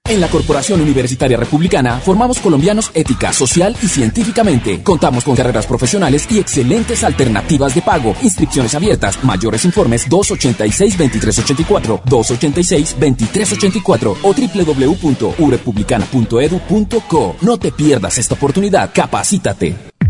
En la Corporación Universitaria Republicana formamos colombianos ética, social y científicamente. Contamos con carreras profesionales y excelentes alternativas de pago. Inscripciones abiertas. Mayores informes 286-2384, 286-2384 o www.urepublicana.edu.co. No te pierdas esta oportunidad. Capacítate.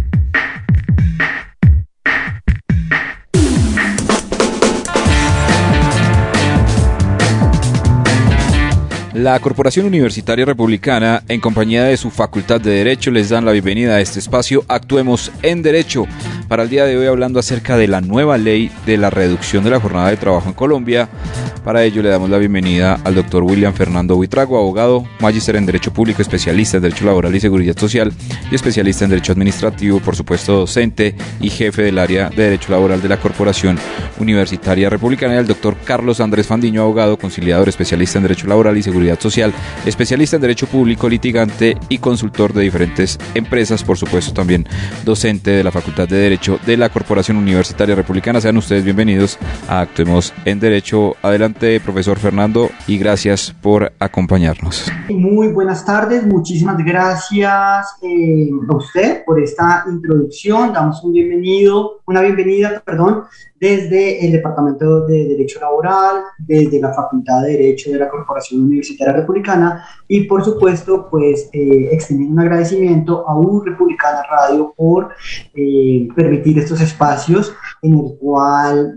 La Corporación Universitaria Republicana, en compañía de su Facultad de Derecho, les dan la bienvenida a este espacio Actuemos en Derecho. Para el día de hoy hablando acerca de la nueva ley de la reducción de la jornada de trabajo en Colombia. Para ello le damos la bienvenida al doctor William Fernando Buitrago, abogado, magíster en Derecho Público, especialista en Derecho Laboral y Seguridad Social y especialista en Derecho Administrativo, por supuesto docente y jefe del área de Derecho Laboral de la Corporación Universitaria Republicana, y al doctor Carlos Andrés Fandiño, abogado, conciliador, especialista en Derecho Laboral y Seguridad Social, especialista en Derecho Público, litigante y consultor de diferentes empresas, por supuesto también docente de la Facultad de Derecho de la Corporación Universitaria Republicana. Sean ustedes bienvenidos a Actuemos en Derecho. Adelante, profesor Fernando, y gracias por acompañarnos. Muy buenas tardes, muchísimas gracias a usted por esta introducción. Damos una bienvenida, desde el Departamento de Derecho Laboral, desde la Facultad de Derecho de la Corporación Universitaria Republicana y, por supuesto, extendiendo un agradecimiento a Republicana Radio por permitir estos espacios en el cual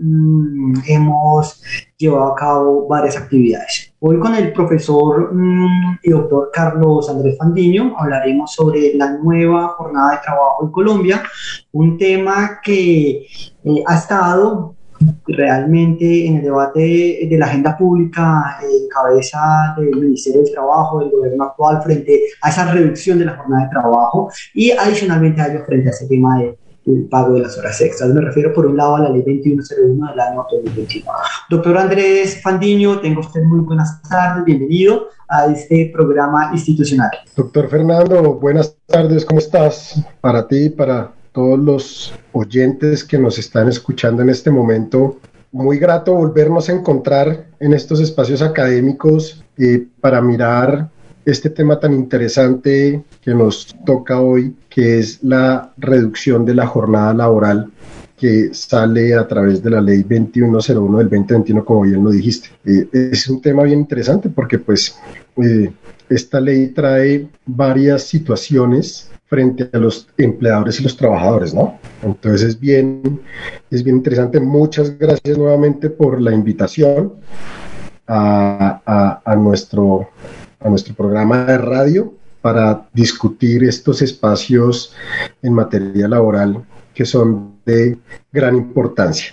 hemos llevado a cabo varias actividades. Hoy con el profesor y doctor Carlos Andrés Fandiño hablaremos sobre la nueva jornada de trabajo en Colombia, un tema que ha estado realmente en el debate de la agenda pública en cabeza del Ministerio del Trabajo, del gobierno actual, frente a esa reducción de la jornada de trabajo y adicionalmente a ello frente a ese tema del pago de las horas extras. Me refiero por un lado a la ley 2101 del año 2021. Doctor Andrés Fandiño, tenga usted muy buenas tardes, bienvenido a este programa institucional. Doctor Fernando, buenas tardes, ¿cómo estás? Para ti y para todos los oyentes que nos están escuchando en este momento, muy grato volvernos a encontrar en estos espacios académicos para mirar este tema tan interesante que nos toca hoy, que es la reducción de la jornada laboral que sale a través de la ley 2101 del 2021, como bien lo dijiste. Es un tema bien interesante porque esta ley trae varias situaciones frente a los empleadores y los trabajadores, ¿no? Entonces es bien interesante. Muchas gracias nuevamente por la invitación a nuestro programa de radio para discutir estos espacios en materia laboral que son de gran importancia.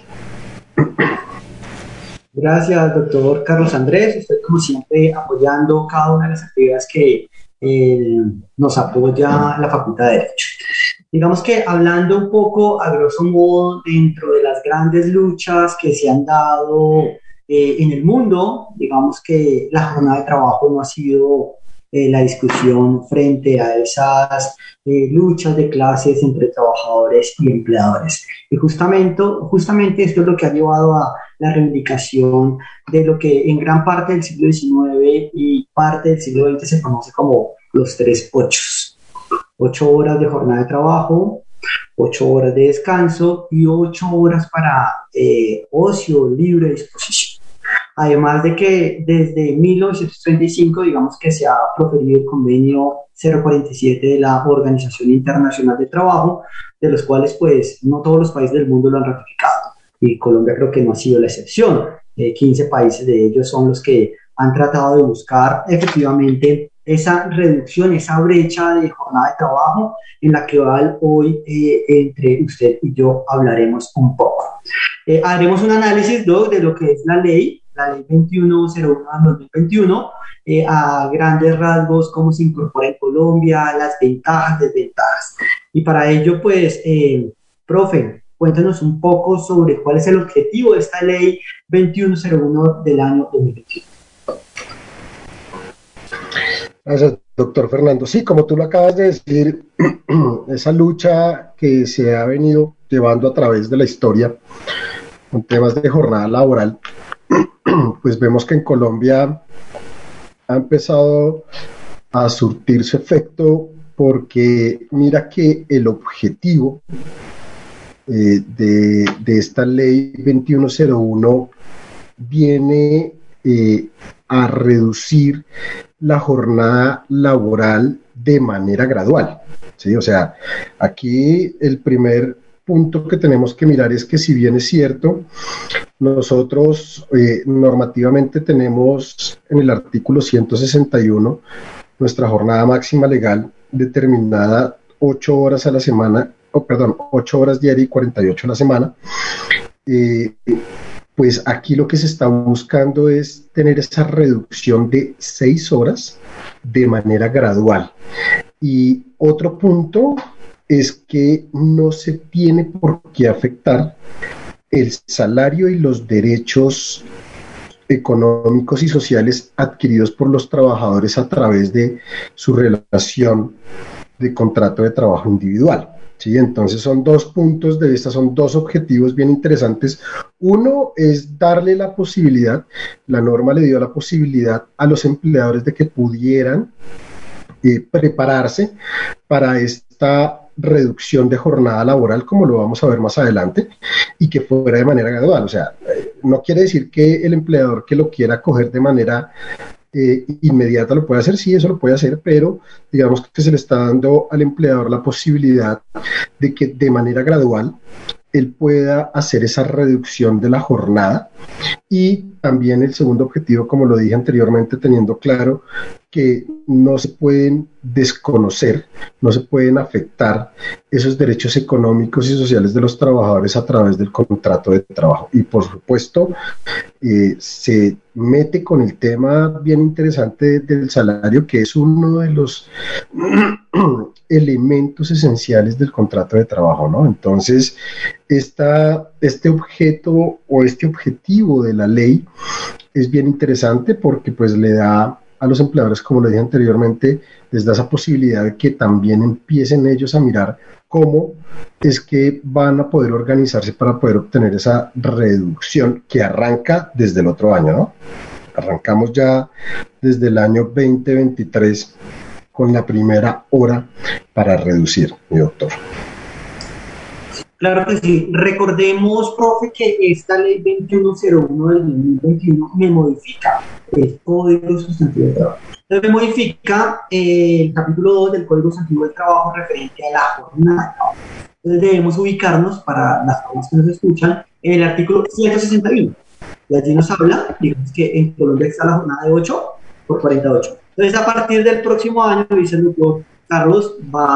Gracias, doctor Carlos Andrés. Usted, como siempre, apoyando cada una de las actividades que nos apoya la Facultad de Derecho. Digamos que hablando un poco a grosso modo dentro de las grandes luchas que se han dado en el mundo, digamos que la jornada de trabajo no ha sido la discusión frente a esas luchas de clases entre trabajadores y empleadores. Y justamente esto es lo que ha llevado a la reivindicación de lo que en gran parte del siglo XIX y parte del siglo XX se conoce como los 3 8s. 8 horas de jornada de trabajo, 8 horas de descanso y 8 horas para ocio, libre disposición. Además de que desde 1935, digamos que se ha proferido el convenio 047 de la Organización Internacional del Trabajo, de los cuales no todos los países del mundo lo han ratificado, y Colombia creo que no ha sido la excepción. 15 países de ellos son los que han tratado de buscar efectivamente esa reducción, esa brecha de jornada de trabajo en la que hoy entre usted y yo hablaremos un poco. Haremos un análisis de lo que es la ley 2101 de 2021, a grandes rasgos, cómo se incorpora en Colombia, las ventajas, desventajas. Y para ello, profe, cuéntanos un poco sobre cuál es el objetivo de esta ley 2101 del año 2021. Gracias, doctor Fernando. Sí, como tú lo acabas de decir, esa lucha que se ha venido llevando a través de la historia con temas de jornada laboral, pues vemos que en Colombia ha empezado a surtir su efecto, porque mira que el objetivo de esta ley 2101 viene a reducir la jornada laboral de manera gradual, ¿sí? O sea, aquí el primer punto que tenemos que mirar es que, si bien es cierto, nosotros normativamente tenemos en el artículo 161 nuestra jornada máxima legal determinada 8 horas a la semana, 8 horas diarias y 48 a la semana. Pues aquí lo que se está buscando es tener esa reducción de 6 horas de manera gradual. Y otro punto es que no se tiene por qué afectar el salario y los derechos económicos y sociales adquiridos por los trabajadores a través de su relación de contrato de trabajo individual. Sí, entonces son 2 puntos de vista, son 2 objetivos bien interesantes. Uno es darle la posibilidad, la norma le dio la posibilidad a los empleadores de que pudieran prepararse para esta reducción de jornada laboral, como lo vamos a ver más adelante, y que fuera de manera gradual. O sea, no quiere decir que el empleador que lo quiera coger de manera inmediata lo puede hacer, sí, eso lo puede hacer, pero digamos que se le está dando al empleador la posibilidad de que de manera gradual él pueda hacer esa reducción de la jornada. Y también el segundo objetivo, como lo dije anteriormente, teniendo claro que no se pueden desconocer, no se pueden afectar esos derechos económicos y sociales de los trabajadores a través del contrato de trabajo. Y por supuesto, se mete con el tema bien interesante del salario, que es uno de los elementos esenciales del contrato de trabajo, ¿no? Entonces, este objeto o este objetivo de la ley es bien interesante, porque pues le da a los empleadores, como le dije anteriormente, les da esa posibilidad de que también empiecen ellos a mirar cómo es que van a poder organizarse para poder obtener esa reducción que arranca desde el otro año, ¿no? Arrancamos ya desde el año 2023 con la primera hora para reducir, mi doctor. Claro que sí. Recordemos, profe, que esta ley 2101 del 2021 me modifica el Código Sustantivo del Trabajo. Entonces me modifica el capítulo 2 del Código Sustantivo del Trabajo referente a la jornada de trabajo. Entonces debemos ubicarnos, para las personas que nos escuchan, en el artículo 161. Y allí nos habla, digamos que en Colombia está la jornada de 8 por 48. Entonces, a partir del próximo año, dice el doctor Carlos,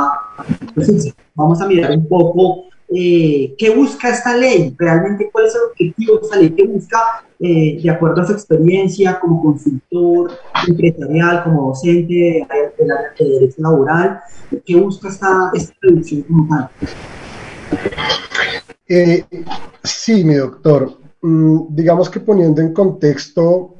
vamos a mirar un poco qué busca esta ley, realmente cuál es el objetivo de esta ley, qué busca, de acuerdo a su experiencia como consultor empresarial, como docente del área de derecho laboral, qué busca esta reducción como tal. Sí, mi doctor. Digamos que poniendo en contexto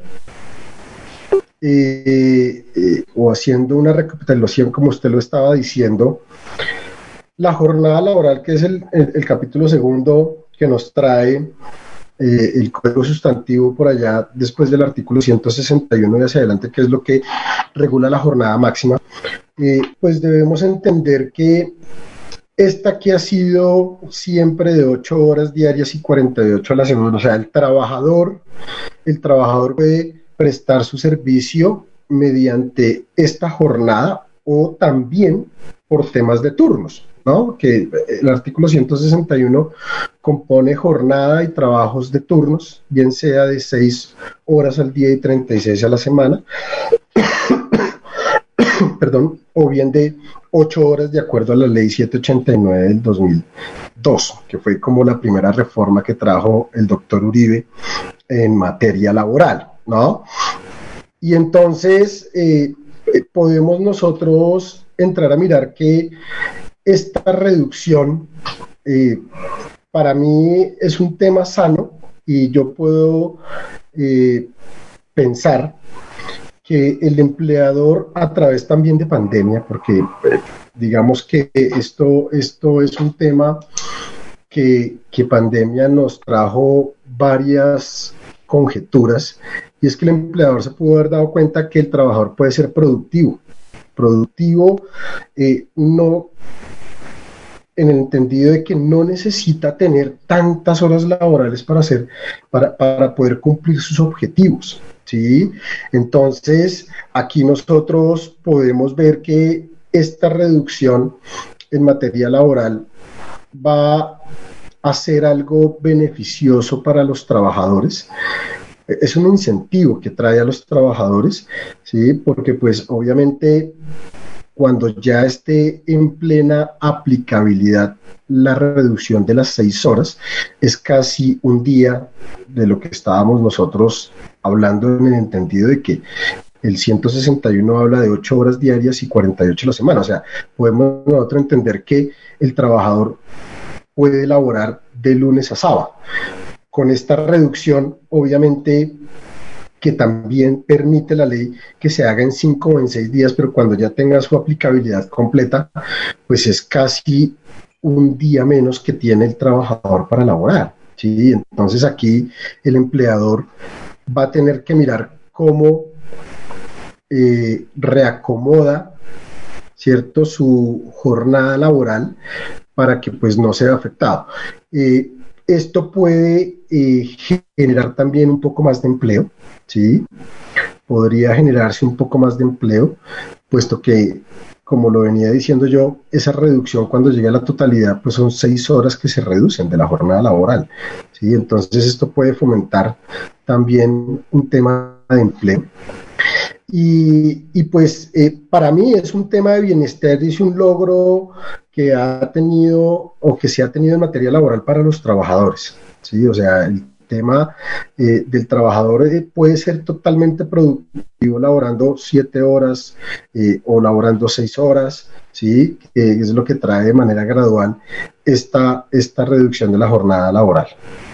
o haciendo una recapitulación, como usted lo estaba diciendo, la jornada laboral, que es el capítulo segundo que nos trae el Código Sustantivo por allá después del artículo 161 y hacia adelante, que es lo que regula la jornada máxima, pues debemos entender que esta que ha sido siempre de 8 horas diarias y 48 a la semana, o sea, el trabajador puede prestar su servicio mediante esta jornada o también por temas de turnos, ¿no? Que el artículo 161 compone jornada y trabajos de turnos, bien sea de 6 horas al día y 36 a la semana, perdón, o bien de 8 horas de acuerdo a la ley 789 del 2002, que fue como la primera reforma que trajo el doctor Uribe en materia laboral, ¿no? Y entonces podemos nosotros entrar a mirar que esta reducción para mí es un tema sano, y yo puedo pensar que el empleador, a través también de pandemia, porque digamos que esto es un tema que pandemia nos trajo varias conjeturas, y es que el empleador se pudo haber dado cuenta que el trabajador puede ser productivo, no en el entendido de que no necesita tener tantas horas laborales para poder cumplir sus objetivos, ¿sí? Entonces, aquí nosotros podemos ver que esta reducción en materia laboral va a ser algo beneficioso para los trabajadores. Es un incentivo que trae a los trabajadores, ¿sí? Porque pues obviamente cuando ya esté en plena aplicabilidad la reducción de las 6 horas, es casi un día de lo que estábamos nosotros hablando, en el entendido de que el 161 habla de 8 horas diarias y 48 a la semana. O sea, podemos nosotros entender que el trabajador puede laborar de lunes a sábado. Con esta reducción, obviamente, que también permite la ley que se haga en 5 o en 6 días, pero cuando ya tenga su aplicabilidad completa, pues es casi un día menos que tiene el trabajador para laborar, ¿sí? Entonces aquí el empleador va a tener que mirar cómo reacomoda, ¿cierto?, su jornada laboral para que pues no sea afectado. Esto puede generar también un poco más de empleo, ¿sí? Podría generarse un poco más de empleo, puesto que, como lo venía diciendo yo, esa reducción cuando llegue a la totalidad, pues son 6 horas que se reducen de la jornada laboral, ¿sí? Entonces esto puede fomentar también un tema de empleo. Y pues para mí es un tema de bienestar y es un logro que ha tenido o que se ha tenido en materia laboral para los trabajadores, ¿sí? O sea, el tema del trabajador puede ser totalmente productivo laborando 7 horas o laborando 6 horas, ¿sí? Es lo que trae de manera gradual esta reducción de la jornada laboral.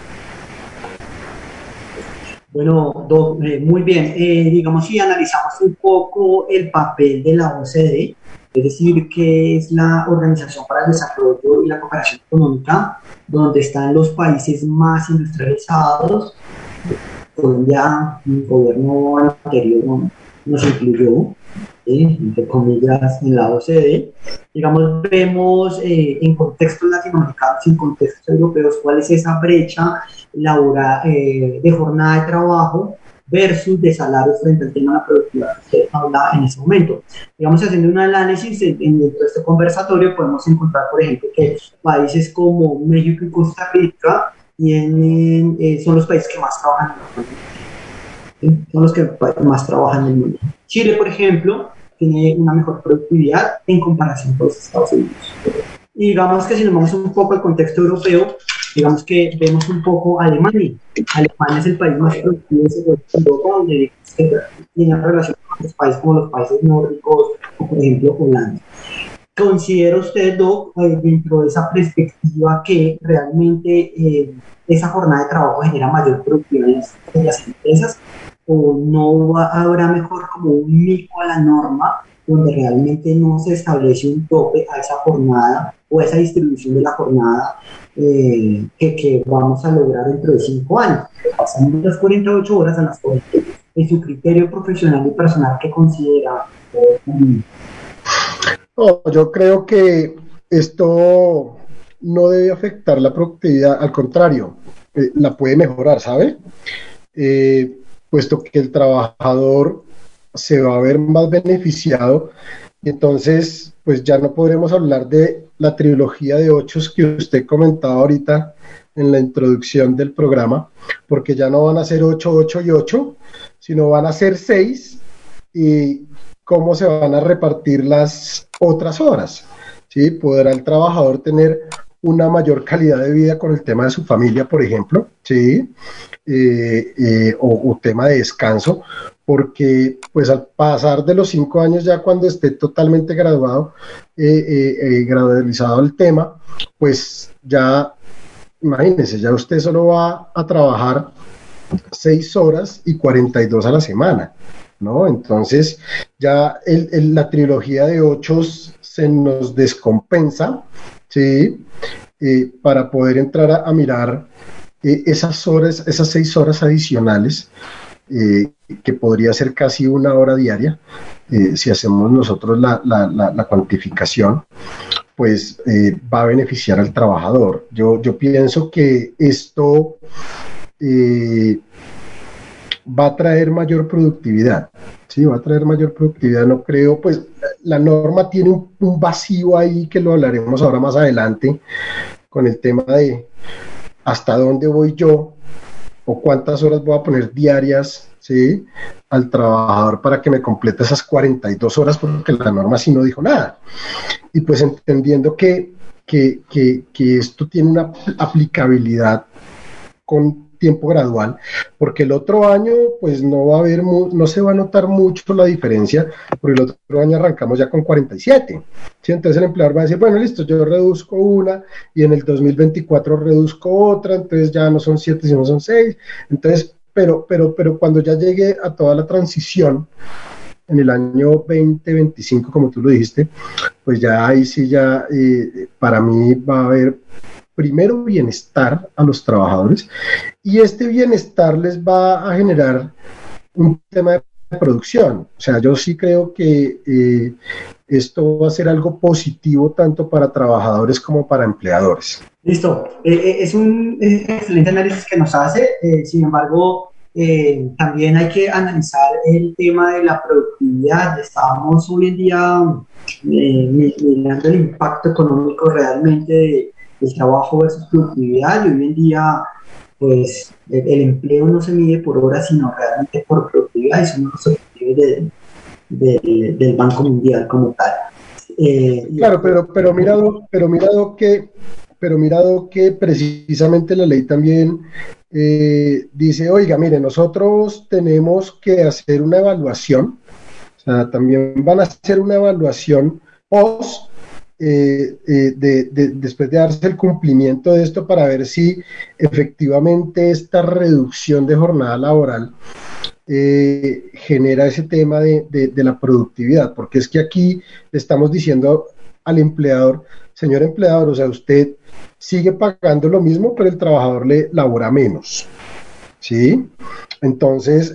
Bueno, muy bien. Digamos, si analizamos un poco el papel de la OCDE, es decir, que es la Organización para el Desarrollo y la Cooperación Económica, donde están los países más industrializados. Colombia, el gobierno anterior nos incluyó, entre comillas, en la OCDE. Digamos, vemos en contextos latinoamericanos, en contextos europeos, cuál es esa brecha laboral, de jornada de trabajo versus de salarios frente al tema de la productividad que usted habla en ese momento. Digamos, haciendo un análisis dentro de este conversatorio, podemos encontrar, por ejemplo, que países como México y Costa Rica tienen, son los países que más trabajan en el mundo. Son los que más trabajan en el mundo. Chile, por ejemplo, tiene una mejor productividad en comparación con los Estados Unidos. Y digamos que si nos vamos un poco al contexto europeo, digamos que vemos un poco Alemania. Alemania es el país más productivo de Europa, donde tiene relación con otros países como los países nórdicos o, por ejemplo, Holanda. ¿Considera usted, Doc, dentro de esa perspectiva, que realmente esa jornada de trabajo genera mayor productividad en las empresas, o no habrá mejor como un mico a la norma donde realmente no se establece un tope a esa jornada o a esa distribución de la jornada que vamos a lograr dentro de 5 años? Pasamos las 48 horas a las 40. En su criterio profesional y personal, ¿qué considera? No, yo creo que esto no debe afectar la productividad, al contrario, la puede mejorar, ¿sabe? Puesto que el trabajador se va a ver más beneficiado, y entonces pues ya no podremos hablar de la trilogía de 8 que usted comentaba ahorita en la introducción del programa, porque ya no van a ser 8, 8 y 8, sino van a ser 6, y cómo se van a repartir las otras horas, ¿sí? Podrá el trabajador tener una mayor calidad de vida con el tema de su familia, por ejemplo, ¿sí? O tema de descanso, porque pues al pasar de los 5 años, ya cuando esté totalmente graduado, gradualizado el tema, pues ya, imagínense, ya usted solo va a trabajar 6 horas y 42 a la semana, ¿no? Entonces ya la trilogía de 8 se nos descompensa, ¿sí? Para poder entrar a mirar esas horas, esas 6 horas adicionales, que podría ser casi 1 hora diaria, si hacemos nosotros la cuantificación, pues va a beneficiar al trabajador. Yo pienso que esto va a traer mayor productividad. Sí, va a traer mayor productividad, no creo, pues la norma tiene un vacío ahí que lo hablaremos ahora más adelante con el tema de hasta dónde voy yo o cuántas horas voy a poner diarias, ¿sí?, al trabajador para que me complete esas 42 horas, porque la norma sí no dijo nada. Y pues entendiendo que esto tiene una aplicabilidad con tiempo gradual, porque el otro año pues no va a haber, no se va a notar mucho la diferencia, porque el otro año arrancamos ya con 47, ¿sí? Entonces el empleador va a decir, bueno, listo, yo reduzco una y en el 2024 reduzco otra, entonces ya no son 7 sino son 6, entonces, pero cuando ya llegue a toda la transición en el año 2025, como tú lo dijiste, pues ya ahí sí ya para mí va a haber primero bienestar a los trabajadores, y este bienestar les va a generar un tema de producción. O sea, yo sí creo que esto va a ser algo positivo tanto para trabajadores como para empleadores. Listo. Es un excelente análisis que nos hace. Sin embargo, también hay que analizar el tema de la productividad. Estábamos hoy en día mirando el impacto económico realmente del trabajo versus productividad, y hoy en día pues el empleo no se mide por horas sino realmente por productividad, y son los objetivos del Banco Mundial como tal. Claro, pero mirado que precisamente la ley también dice, oiga, mire, nosotros tenemos que hacer una evaluación, o sea, también van a hacer una evaluación post después de darse el cumplimiento de esto, para ver si efectivamente esta reducción de jornada laboral genera ese tema de la productividad, porque es que aquí le estamos diciendo al empleador, señor empleador, o sea, usted sigue pagando lo mismo, pero el trabajador le labora menos, ¿sí? Entonces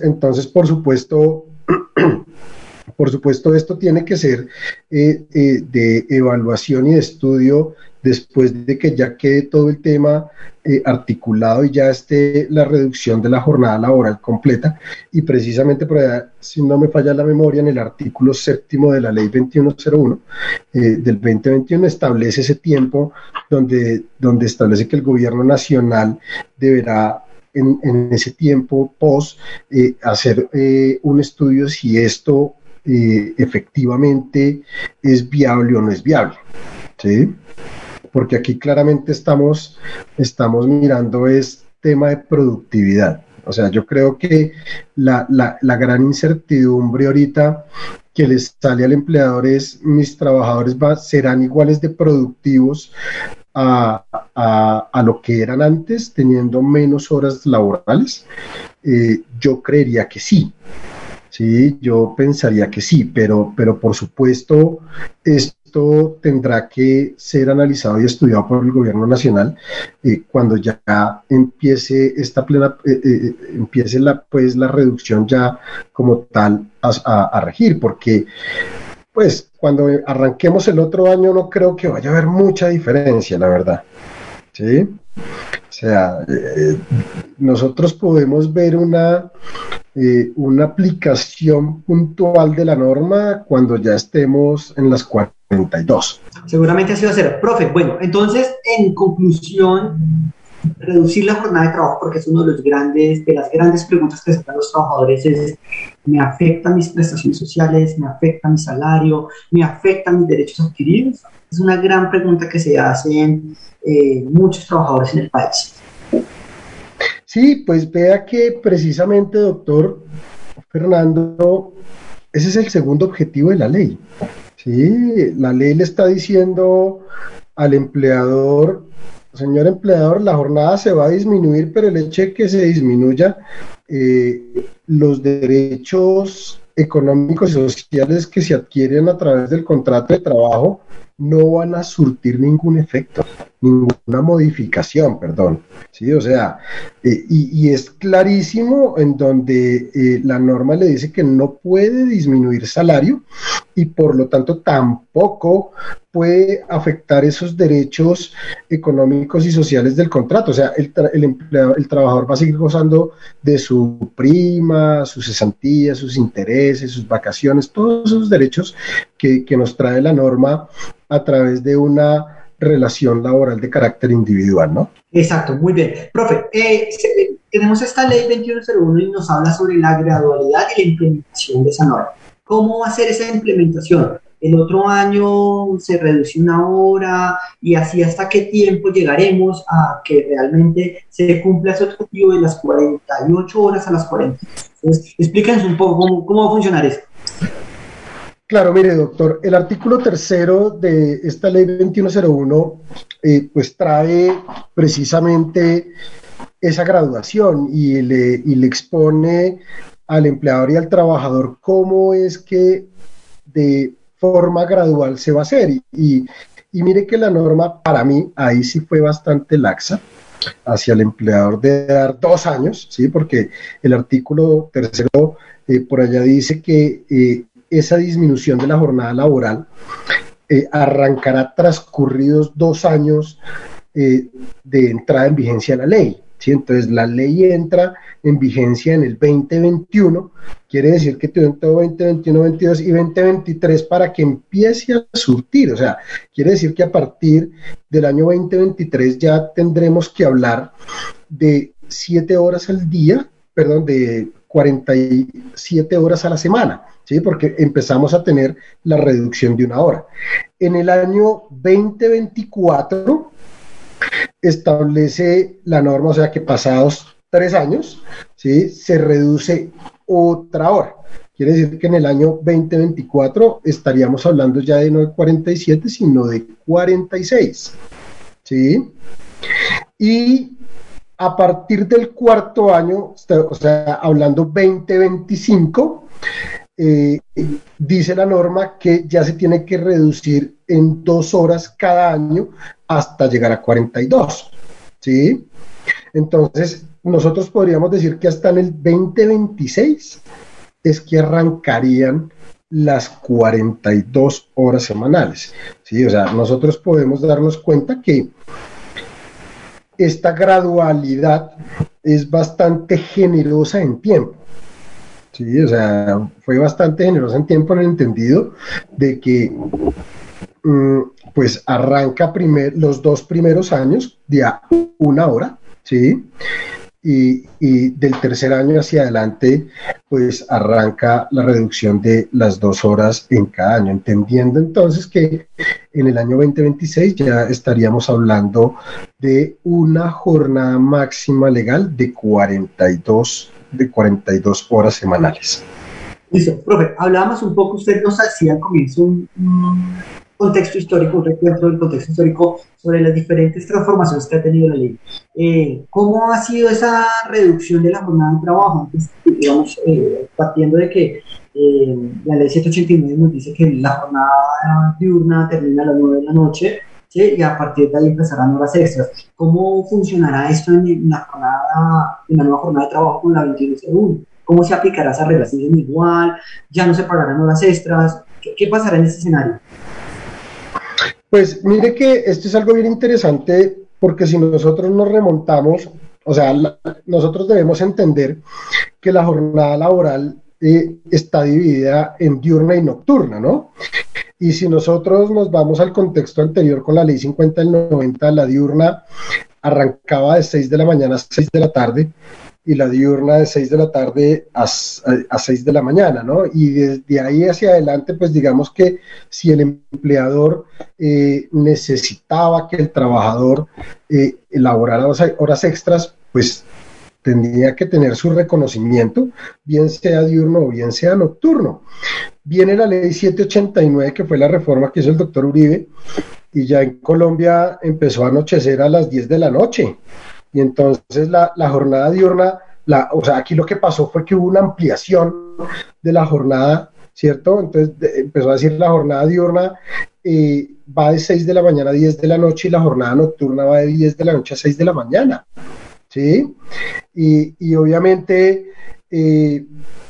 por supuesto, esto tiene que ser de evaluación y de estudio después de que ya quede todo el tema articulado y ya esté la reducción de la jornada laboral completa. Y precisamente por allá, si no me falla la memoria, en el artículo 7º de la ley 2101 del 2021 establece ese tiempo donde establece que el gobierno nacional deberá en ese tiempo post hacer un estudio si esto efectivamente es viable o no es viable, ¿sí? Porque aquí claramente estamos mirando es tema de productividad. O sea, yo creo que la gran incertidumbre ahorita que les sale al empleador es, mis trabajadores serán iguales de productivos a lo que eran antes, teniendo menos horas laborales. Yo creería que sí. Sí, yo pensaría que sí, pero por supuesto esto tendrá que ser analizado y estudiado por el gobierno nacional cuando ya empiece empiece la reducción ya como tal a regir, porque pues cuando arranquemos el otro año no creo que vaya a haber mucha diferencia, la verdad, ¿sí? O sea, nosotros podemos ver una aplicación puntual de la norma cuando ya estemos en las 42. Seguramente así va a ser. Profe, bueno, entonces, en conclusión, reducir la jornada de trabajo, porque es uno de las grandes preguntas que se hacen los trabajadores, es: ¿me afectan mis prestaciones sociales? ¿Me afecta mi salario? ¿Me afectan mis derechos adquiridos? Es una gran pregunta que se hacen muchos trabajadores en el país. Sí, pues vea que precisamente, doctor Fernando, ese es el segundo objetivo de la ley. Sí, la ley le está diciendo al empleador: señor empleador, la jornada se va a disminuir, pero el hecho de que se disminuya, los derechos económicos y sociales que se adquieren a través del contrato de trabajo no van a surtir ningún efecto. ninguna modificación, perdón. ¿Sí? O sea, y es clarísimo en donde la norma le dice que no puede disminuir salario y por lo tanto tampoco puede afectar esos derechos económicos y sociales del contrato. O sea, el trabajador va a seguir gozando de su prima, sus cesantías, sus intereses, sus vacaciones, todos esos derechos que nos trae la norma a través de una relación laboral de carácter individual, ¿no? Exacto, muy bien. Profe, tenemos esta ley 2101 y nos habla sobre la gradualidad y la implementación de esa norma. ¿Cómo va a ser esa implementación? El otro año se reduce una hora y así hasta qué tiempo llegaremos a que realmente se cumpla ese objetivo de las 48 horas a las 40. Entonces, explíquenos un poco cómo va a funcionar eso. Claro, mire, doctor, el artículo 3º de esta ley 2101 pues trae precisamente esa graduación y le expone al empleador y al trabajador cómo es que de forma gradual se va a hacer. Y mire que la norma para mí ahí sí fue bastante laxa hacia el empleador de dar 2 años, ¿sí? Porque el artículo 3º por allá dice que esa disminución de la jornada laboral arrancará transcurridos 2 años de entrada en vigencia de la ley. ¿Sí? Entonces la ley entra en vigencia en el 2021, quiere decir que tiene todo 2021, 22 y 2023 para que empiece a surtir. O sea, quiere decir que a partir del año 2023 ya tendremos que hablar de 7 horas al día, perdón, de 47 horas a la semana. ¿Sí? Porque empezamos a tener la reducción de 1 hora. En el año 2024 establece la norma, o sea que pasados 3 años, ¿sí? Se reduce otra hora. Quiere decir que en el año 2024 estaríamos hablando ya de no de 47, sino de 46. ¿Sí? Y a partir del 4º año, o sea, hablando 2025, dice la norma que ya se tiene que reducir en 2 horas cada año hasta llegar a 42, ¿sí? Entonces, nosotros podríamos decir que hasta en el 2026 es que arrancarían las 42 horas semanales, ¿sí? O sea, nosotros podemos darnos cuenta que esta gradualidad es bastante generosa en tiempo. Sí, o sea, fue bastante generosa en tiempo en el entendido de que pues arranca los 2 primeros años de a 1 hora, ¿sí? Y del 3er año hacia adelante pues arranca la reducción de las 2 horas en cada año, entendiendo entonces que en el año 2026 ya estaríamos hablando de una jornada máxima legal de 42 horas semanales. Listo, profe, hablábamos un poco, usted nos hacía al comienzo un contexto histórico, un recuento del contexto histórico sobre las diferentes transformaciones que ha tenido la ley. ¿Cómo ha sido esa reducción de la jornada de trabajo? Entonces, digamos, partiendo de que la ley 789 nos dice que la jornada diurna termina a las 9 de la noche, ¿sí? Y a partir de ahí empezarán horas extras. ¿Cómo funcionará esto en la nueva jornada de trabajo con la 2101? ¿Cómo se aplicará esa regla? ¿Siguen igual? ¿Ya no se pagarán horas extras? ¿Qué pasará en ese escenario? Pues mire que esto es algo bien interesante porque si nosotros nos remontamos, o sea, nosotros debemos entender que la jornada laboral está dividida en diurna y nocturna, ¿no? Y si nosotros nos vamos al contexto anterior con la ley 50 del 90, la diurna arrancaba de 6 de la mañana a 6 de la tarde y la diurna de 6 de la tarde a 6 de la mañana, ¿no? Y desde ahí hacia adelante, pues digamos que si el empleador necesitaba que el trabajador elaborara horas extras, pues tendría que tener su reconocimiento, bien sea diurno o bien sea nocturno. Viene la ley 789, que fue la reforma que hizo el doctor Uribe, y ya en Colombia empezó a anochecer a las 10 de la noche. Y entonces la jornada diurna, o sea, aquí lo que pasó fue que hubo una ampliación de la jornada ¿cierto? Entonces empezó a decir la jornada diurna va de 6 de la mañana a 10 de la noche y la jornada nocturna va de 10 de la noche a 6 de la mañana, ¿sí? Y obviamente en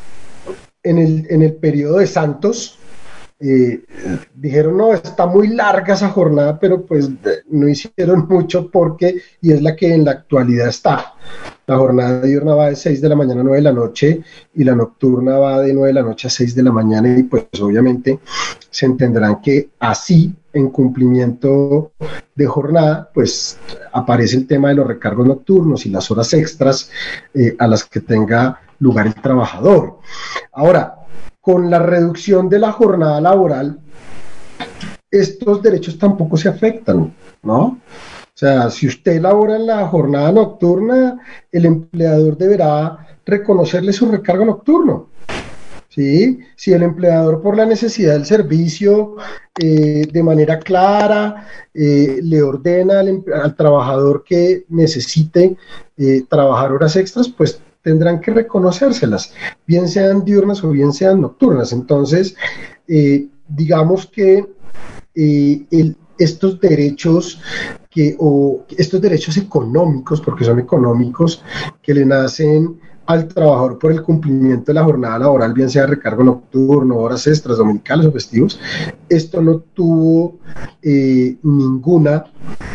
el periodo de Santos dijeron, no, está muy larga esa jornada, pero pues no hicieron mucho y es la que en la actualidad está. La jornada diurna va de 6 de la mañana a 9 de la noche y la nocturna va de 9 de la noche a 6 de la mañana y pues obviamente se entenderán que así, en cumplimiento de jornada, pues aparece el tema de los recargos nocturnos y las horas extras a las que tenga lugar el trabajador. Ahora, con la reducción de la jornada laboral, estos derechos tampoco se afectan, ¿no? O sea, si usted labora en la jornada nocturna, el empleador deberá reconocerle su recargo nocturno, ¿sí? Si el empleador por la necesidad del servicio de manera clara le ordena al trabajador que necesite trabajar horas extras, pues tendrán que reconocérselas, bien sean diurnas o bien sean nocturnas. Entonces, digamos que estos derechos estos derechos económicos, porque son económicos, que le nacen al trabajador por el cumplimiento de la jornada laboral, bien sea recargo nocturno, horas extras, dominicales o festivos, esto no tuvo ninguna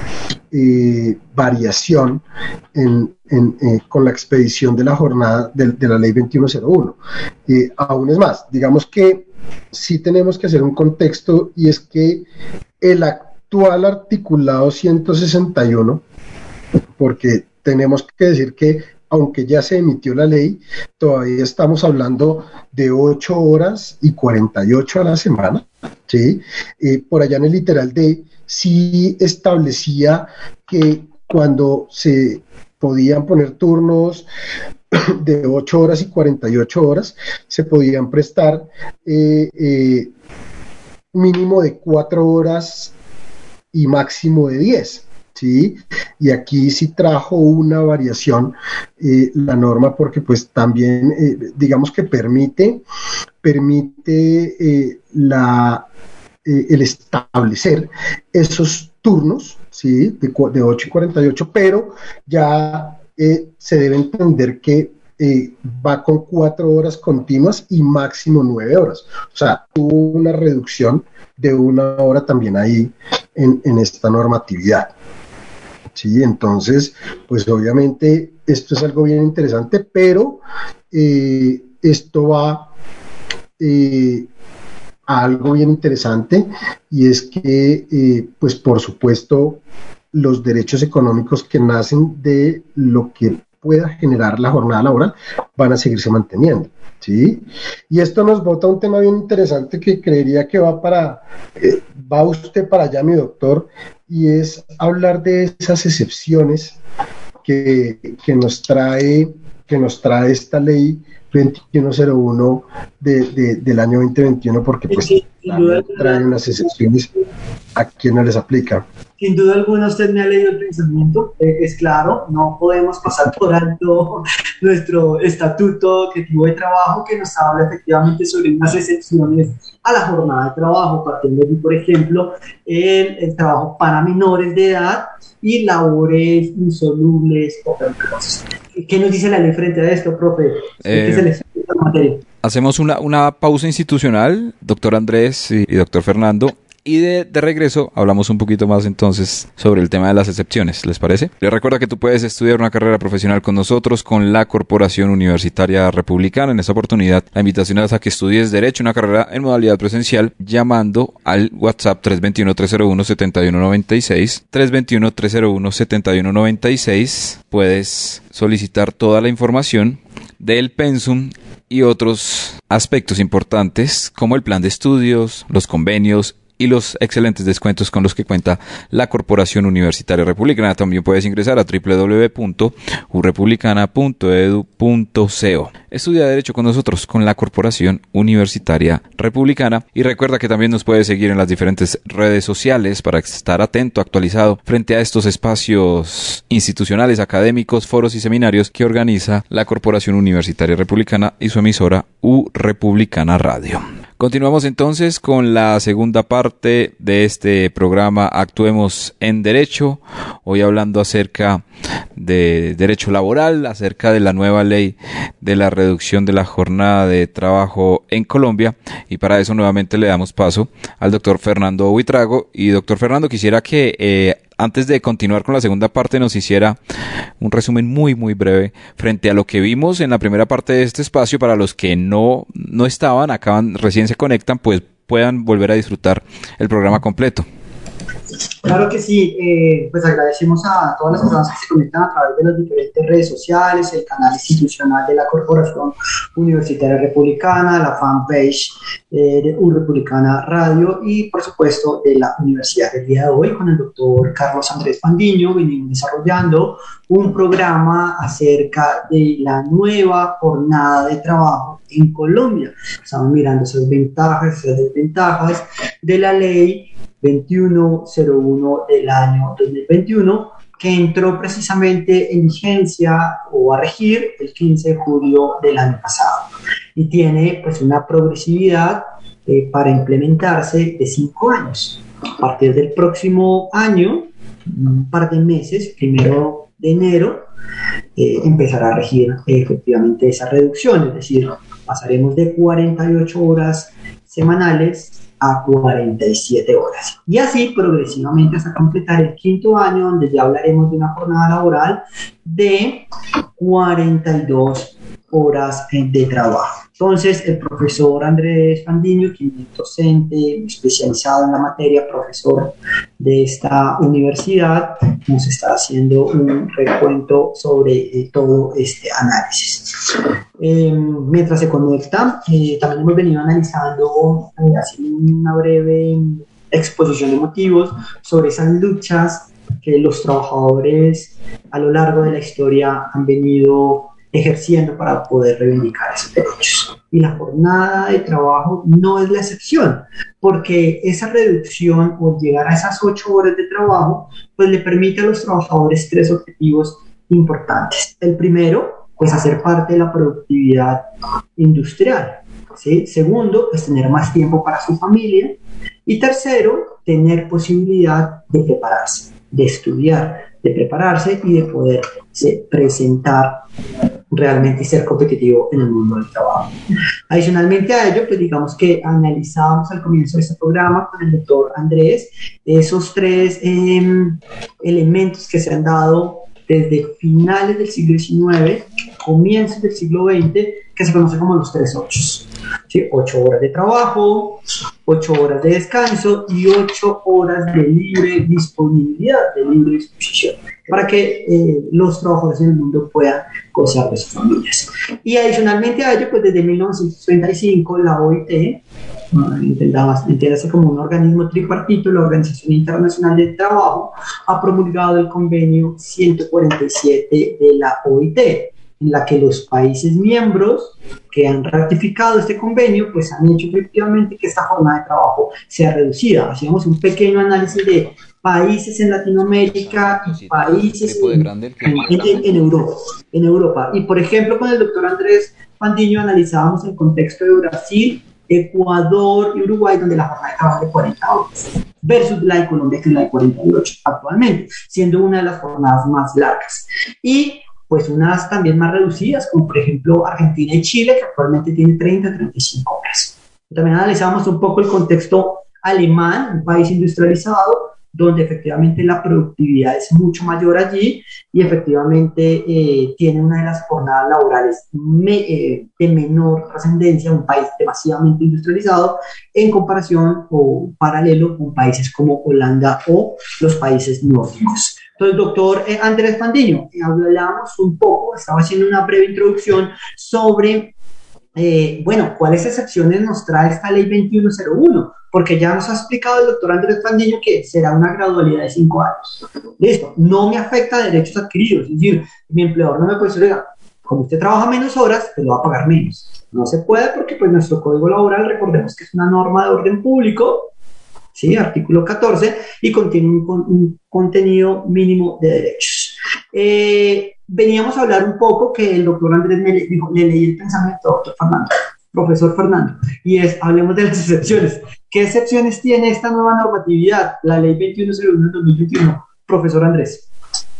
variación con la expedición de la jornada de la ley 2101. Aún es más, digamos que sí tenemos que hacer un contexto, y es que el actual articulado 161, porque tenemos que decir que aunque ya se emitió la ley, todavía estamos hablando de 8 horas y 48 a la semana, ¿sí? Por allá en el literal D sí establecía que cuando se podían poner turnos de 8 horas y 48 horas, se podían prestar mínimo de 4 horas y máximo de 10. ¿Sí? Y aquí sí trajo una variación la norma, porque pues también digamos que permite el establecer esos turnos, ¿sí? de 8 y 48, pero ya se debe entender que va con 4 horas continuas y máximo 9 horas. O sea, hubo una reducción de 1 hora también ahí en esta normatividad. Sí, entonces, pues obviamente esto es algo bien interesante, pero esto va a algo bien interesante, y es que, pues por supuesto, los derechos económicos que nacen de lo que pueda generar la jornada laboral van a seguirse manteniendo, ¿sí? Y esto nos bota un tema bien interesante que creería que va usted para allá, mi doctor, y es hablar de esas excepciones que nos trae esta ley 2101 del año 2021, porque pues trae unas excepciones a quien no les aplica. Sin duda alguna usted me ha leído el pensamiento, es claro, no podemos pasar por alto nuestro estatuto objetivo de trabajo, que nos habla efectivamente sobre unas excepciones a la jornada de trabajo, partiendo de, por ejemplo, el trabajo para menores de edad y labores insolubles o peligrosas. ¿Qué nos dice la ley frente a esto, profe? ¿Qué se les explica en materia? Hacemos una pausa institucional, doctor Andrés y doctor Fernando. Y de regreso hablamos un poquito más entonces sobre el tema de las excepciones, ¿les parece? Les recuerdo que tú puedes estudiar una carrera profesional con nosotros, con la Corporación Universitaria Republicana. En esta oportunidad, la invitación es a que estudies Derecho, una carrera en modalidad presencial, llamando al WhatsApp 321-301-7196. 321-301-7196. Puedes solicitar toda la información del pensum y otros aspectos importantes, como el plan de estudios, los convenios y los excelentes descuentos con los que cuenta la Corporación Universitaria Republicana. También puedes ingresar a www.urepublicana.edu.co. Estudia Derecho con nosotros, con la Corporación Universitaria Republicana. Y recuerda que también nos puedes seguir en las diferentes redes sociales para estar atento, actualizado frente a estos espacios institucionales, académicos, foros y seminarios que organiza la Corporación Universitaria Republicana y su emisora U Republicana Radio. Continuamos entonces con la segunda parte de este programa Actuemos en Derecho, hoy hablando acerca de derecho laboral, acerca de la nueva ley de la reducción de la jornada de trabajo en Colombia, y para eso nuevamente le damos paso al doctor Fernando Buitrago. Y doctor Fernando, quisiera que antes de continuar con la segunda parte nos hiciera un resumen muy breve frente a lo que vimos en la primera parte de este espacio. Para los que no estaban, recién se conectan, pues puedan volver a disfrutar el programa completo. Claro que sí, pues agradecemos a todas las personas que se conectan a través de las diferentes redes sociales, el canal institucional de la Corporación Universitaria Republicana, la fanpage de Republicana Radio y por supuesto de la universidad. El día de hoy con el doctor Carlos Andrés Fandiño venimos desarrollando un programa acerca de la nueva jornada de trabajo en Colombia. Estamos mirando esas ventajas, esas desventajas de la ley 2101 del año 2021, que entró precisamente en vigencia o a regir el 15 de julio del año pasado y tiene pues una progresividad para implementarse de 5 años. A partir del próximo año, un par de meses, 1 de enero, empezará a regir efectivamente esa reducción, es decir, pasaremos de 48 horas semanales a 47 horas. Y así progresivamente hasta completar el 5.º año, donde ya hablaremos de una jornada laboral de 42 horas de trabajo. Entonces, el profesor Andrés Fandiño, quien es docente especializado en la materia, profesor de esta universidad, nos está haciendo un recuento sobre todo este análisis. Mientras se conecta, también hemos venido analizando, haciendo una breve exposición de motivos sobre esas luchas que los trabajadores a lo largo de la historia han venido ejerciendo para poder reivindicar esos derechos. Y la jornada de trabajo no es la excepción, porque esa reducción o llegar a esas 8 horas de trabajo, pues le permite a los trabajadores 3 objetivos importantes. El primero, pues hacer parte de la productividad industrial, ¿sí? Segundo, pues tener más tiempo para su familia. Y tercero, tener posibilidad de prepararse, de estudiar, de prepararse y de poderse presentar realmente y ser competitivo en el mundo del trabajo. Adicionalmente a ello, pues digamos que analizábamos al comienzo de este programa con el doctor Andrés esos 3 elementos que se han dado desde finales del siglo XIX, comienzos del siglo XX, que se conocen como los 3 ochos. ¿Sí? 8 horas de trabajo, 8 horas de descanso y 8 horas de libre disponibilidad, de libre disposición, para que los trabajadores en el mundo puedan gozar de sus familias. Y adicionalmente a ello, pues desde 1935 la OIT, entiéndase como un organismo tripartito, la Organización Internacional del Trabajo, ha promulgado el convenio 147 de la OIT, en la que los países miembros que han ratificado este convenio pues han hecho efectivamente que esta jornada de trabajo sea reducida. Hacíamos un pequeño análisis de países en Latinoamérica y países en Europa. Y por ejemplo con el doctor Andrés Fandiño analizábamos el contexto de Brasil, Ecuador y Uruguay, donde la jornada de trabajo es de 40 horas, versus la de Colombia, que es la de 48 actualmente, siendo una de las jornadas más largas. Y pues unas también más reducidas, como por ejemplo Argentina y Chile, que actualmente tienen 30-35 horas. También analizamos un poco el contexto alemán, un país industrializado, donde efectivamente la productividad es mucho mayor allí y efectivamente tiene una de las jornadas laborales de menor trascendencia, un país demasiadamente industrializado en comparación o paralelo con países como Holanda o los países nórdicos. Entonces, doctor Andrés Fandiño, hablamos un poco, estaba haciendo una breve introducción sobre, cuáles excepciones nos trae esta ley 2101, porque ya nos ha explicado el doctor Andrés Fandiño que será una gradualidad de 5 años. Listo, no me afecta a derechos adquiridos, es decir, mi empleador no me puede decir, oiga, como usted trabaja menos horas, pues lo va a pagar menos. No se puede porque pues nuestro código laboral, recordemos que es una norma de orden público, ¿sí? Artículo 14, y contiene un contenido mínimo de derechos. Veníamos a hablar un poco que el doctor Andrés le leí el pensamiento, doctor Fernando. profesor Fernando, y hablemos de las excepciones. ¿Qué excepciones tiene esta nueva normatividad, la ley 2101 de 2021? Profesor Andrés.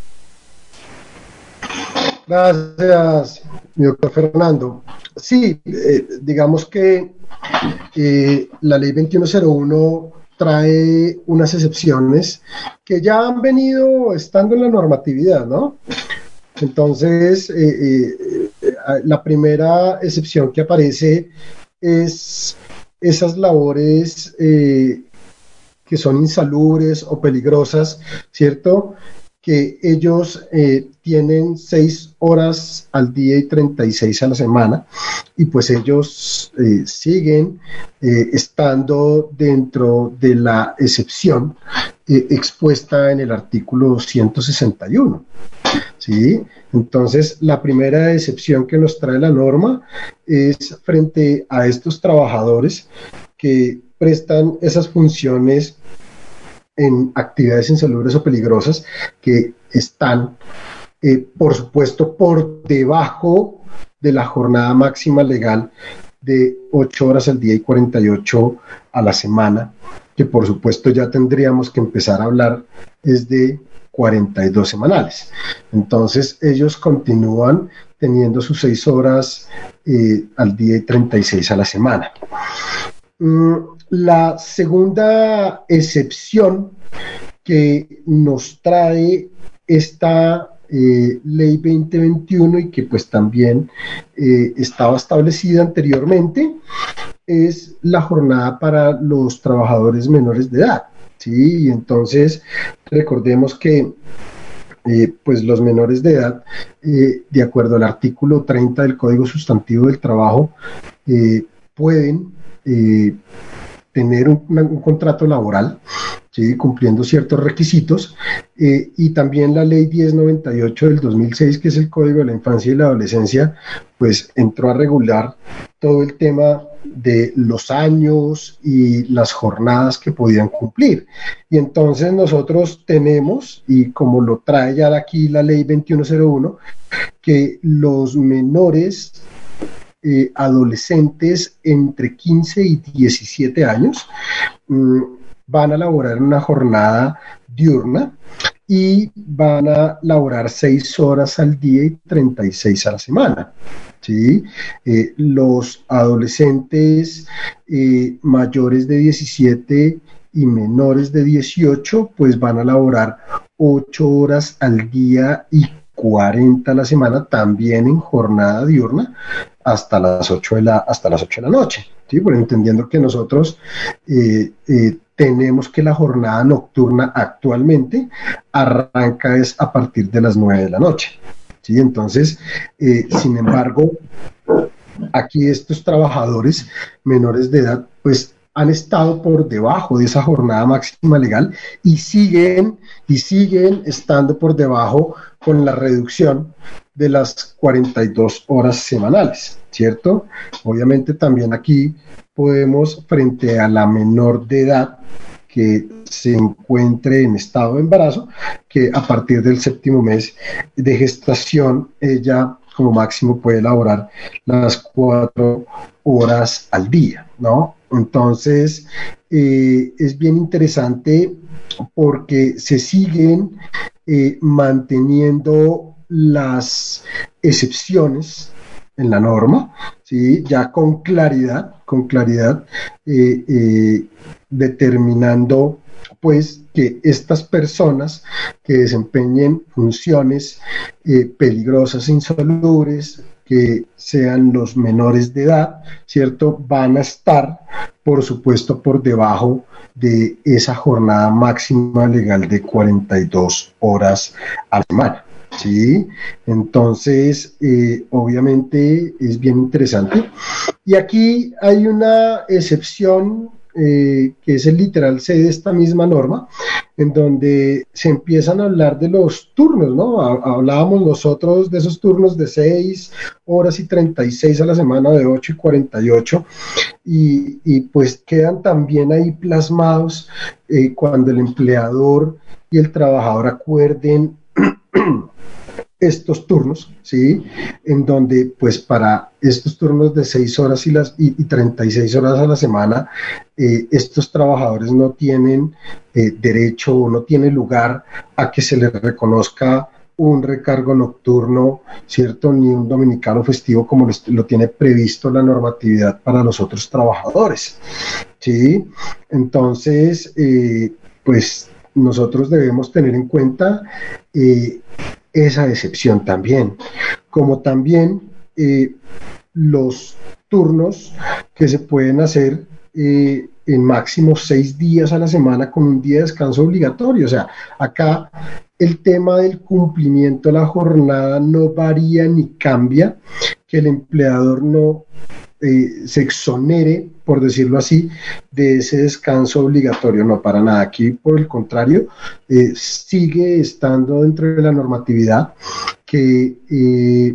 Gracias, mi doctor Fernando. Sí, digamos que la ley 2101 trae unas excepciones que ya han venido estando en la normatividad, ¿no? Entonces, la primera excepción que aparece es esas labores que son insalubres o peligrosas, ¿cierto? Que ellos tienen 6 horas al día y 36 a la semana, y pues ellos siguen estando dentro de la excepción expuesta en el artículo 161. ¿Sí? Entonces, la primera excepción que nos trae la norma es frente a estos trabajadores que prestan esas funciones en actividades insalubres o peligrosas, que están, por supuesto, por debajo de la jornada máxima legal de 8 horas al día y 48 a la semana, que por supuesto ya tendríamos que empezar a hablar es de 42 semanales. Entonces ellos continúan teniendo sus 6 horas al día y 36 a la semana. La segunda excepción que nos trae esta ley 2021 y que pues también estaba establecida anteriormente es la jornada para los trabajadores menores de edad. Sí, y entonces recordemos que pues los menores de edad, de acuerdo al artículo 30 del Código Sustantivo del Trabajo, pueden tener un contrato laboral, ¿sí? Cumpliendo ciertos requisitos, y también la ley 1098 del 2006, que es el Código de la Infancia y la Adolescencia, pues entró a regular todo el tema de los años y las jornadas que podían cumplir. Y entonces nosotros tenemos, y como lo trae ya aquí la ley 2101, que los menores adolescentes entre 15 y 17 años van a laborar en una jornada diurna y van a laborar 6 horas al día y 36 a la semana. ¿Sí? Los adolescentes mayores de 17 y menores de 18 pues van a laborar 8 horas al día y 40 a la semana, también en jornada diurna, hasta las 8 de la noche, ¿sí? Pero entendiendo que nosotros tenemos que la jornada nocturna actualmente arranca es a partir de las 9 de la noche, ¿sí? Entonces, sin embargo, aquí estos trabajadores menores de edad, pues han estado por debajo de esa jornada máxima legal y siguen estando por debajo con la reducción de las 42 horas semanales, ¿cierto? Obviamente también aquí podemos, frente a la menor de edad que se encuentre en estado de embarazo, que a partir del 7º mes de gestación ella como máximo puede laborar las 4 horas al día, ¿no? Entonces, es bien interesante porque se siguen manteniendo las excepciones en la norma, ¿sí? Ya con claridad, determinando pues que estas personas que desempeñen funciones peligrosas, insalubres, que sean los menores de edad, ¿cierto? Van a estar, por supuesto, por debajo de esa jornada máxima legal de 42 horas a la semana, ¿sí? Entonces, obviamente es bien interesante. Y aquí hay una excepción que es el literal C de esta misma norma, en donde se empiezan a hablar de los turnos, ¿no? Hablábamos nosotros de esos turnos de 6 horas y 36 a la semana, de 8 y 48, y pues quedan también ahí plasmados cuando el empleador y el trabajador acuerden estos turnos, ¿sí? En donde, pues, para estos turnos de 6 horas y 36 horas a la semana, estos trabajadores no tienen derecho o no tienen lugar a que se les reconozca un recargo nocturno, ¿cierto? Ni un dominicano festivo como lo tiene previsto la normatividad para los otros trabajadores, ¿sí? Entonces, pues, nosotros debemos tener en cuenta esa excepción también, como también los turnos que se pueden hacer en máximo 6 días a la semana con un día de descanso obligatorio. O sea, acá el tema del cumplimiento de la jornada no varía ni cambia, que el empleador no se exonere, por decirlo así, de ese descanso obligatorio. No, para nada. Aquí, por el contrario, sigue estando dentro de la normatividad que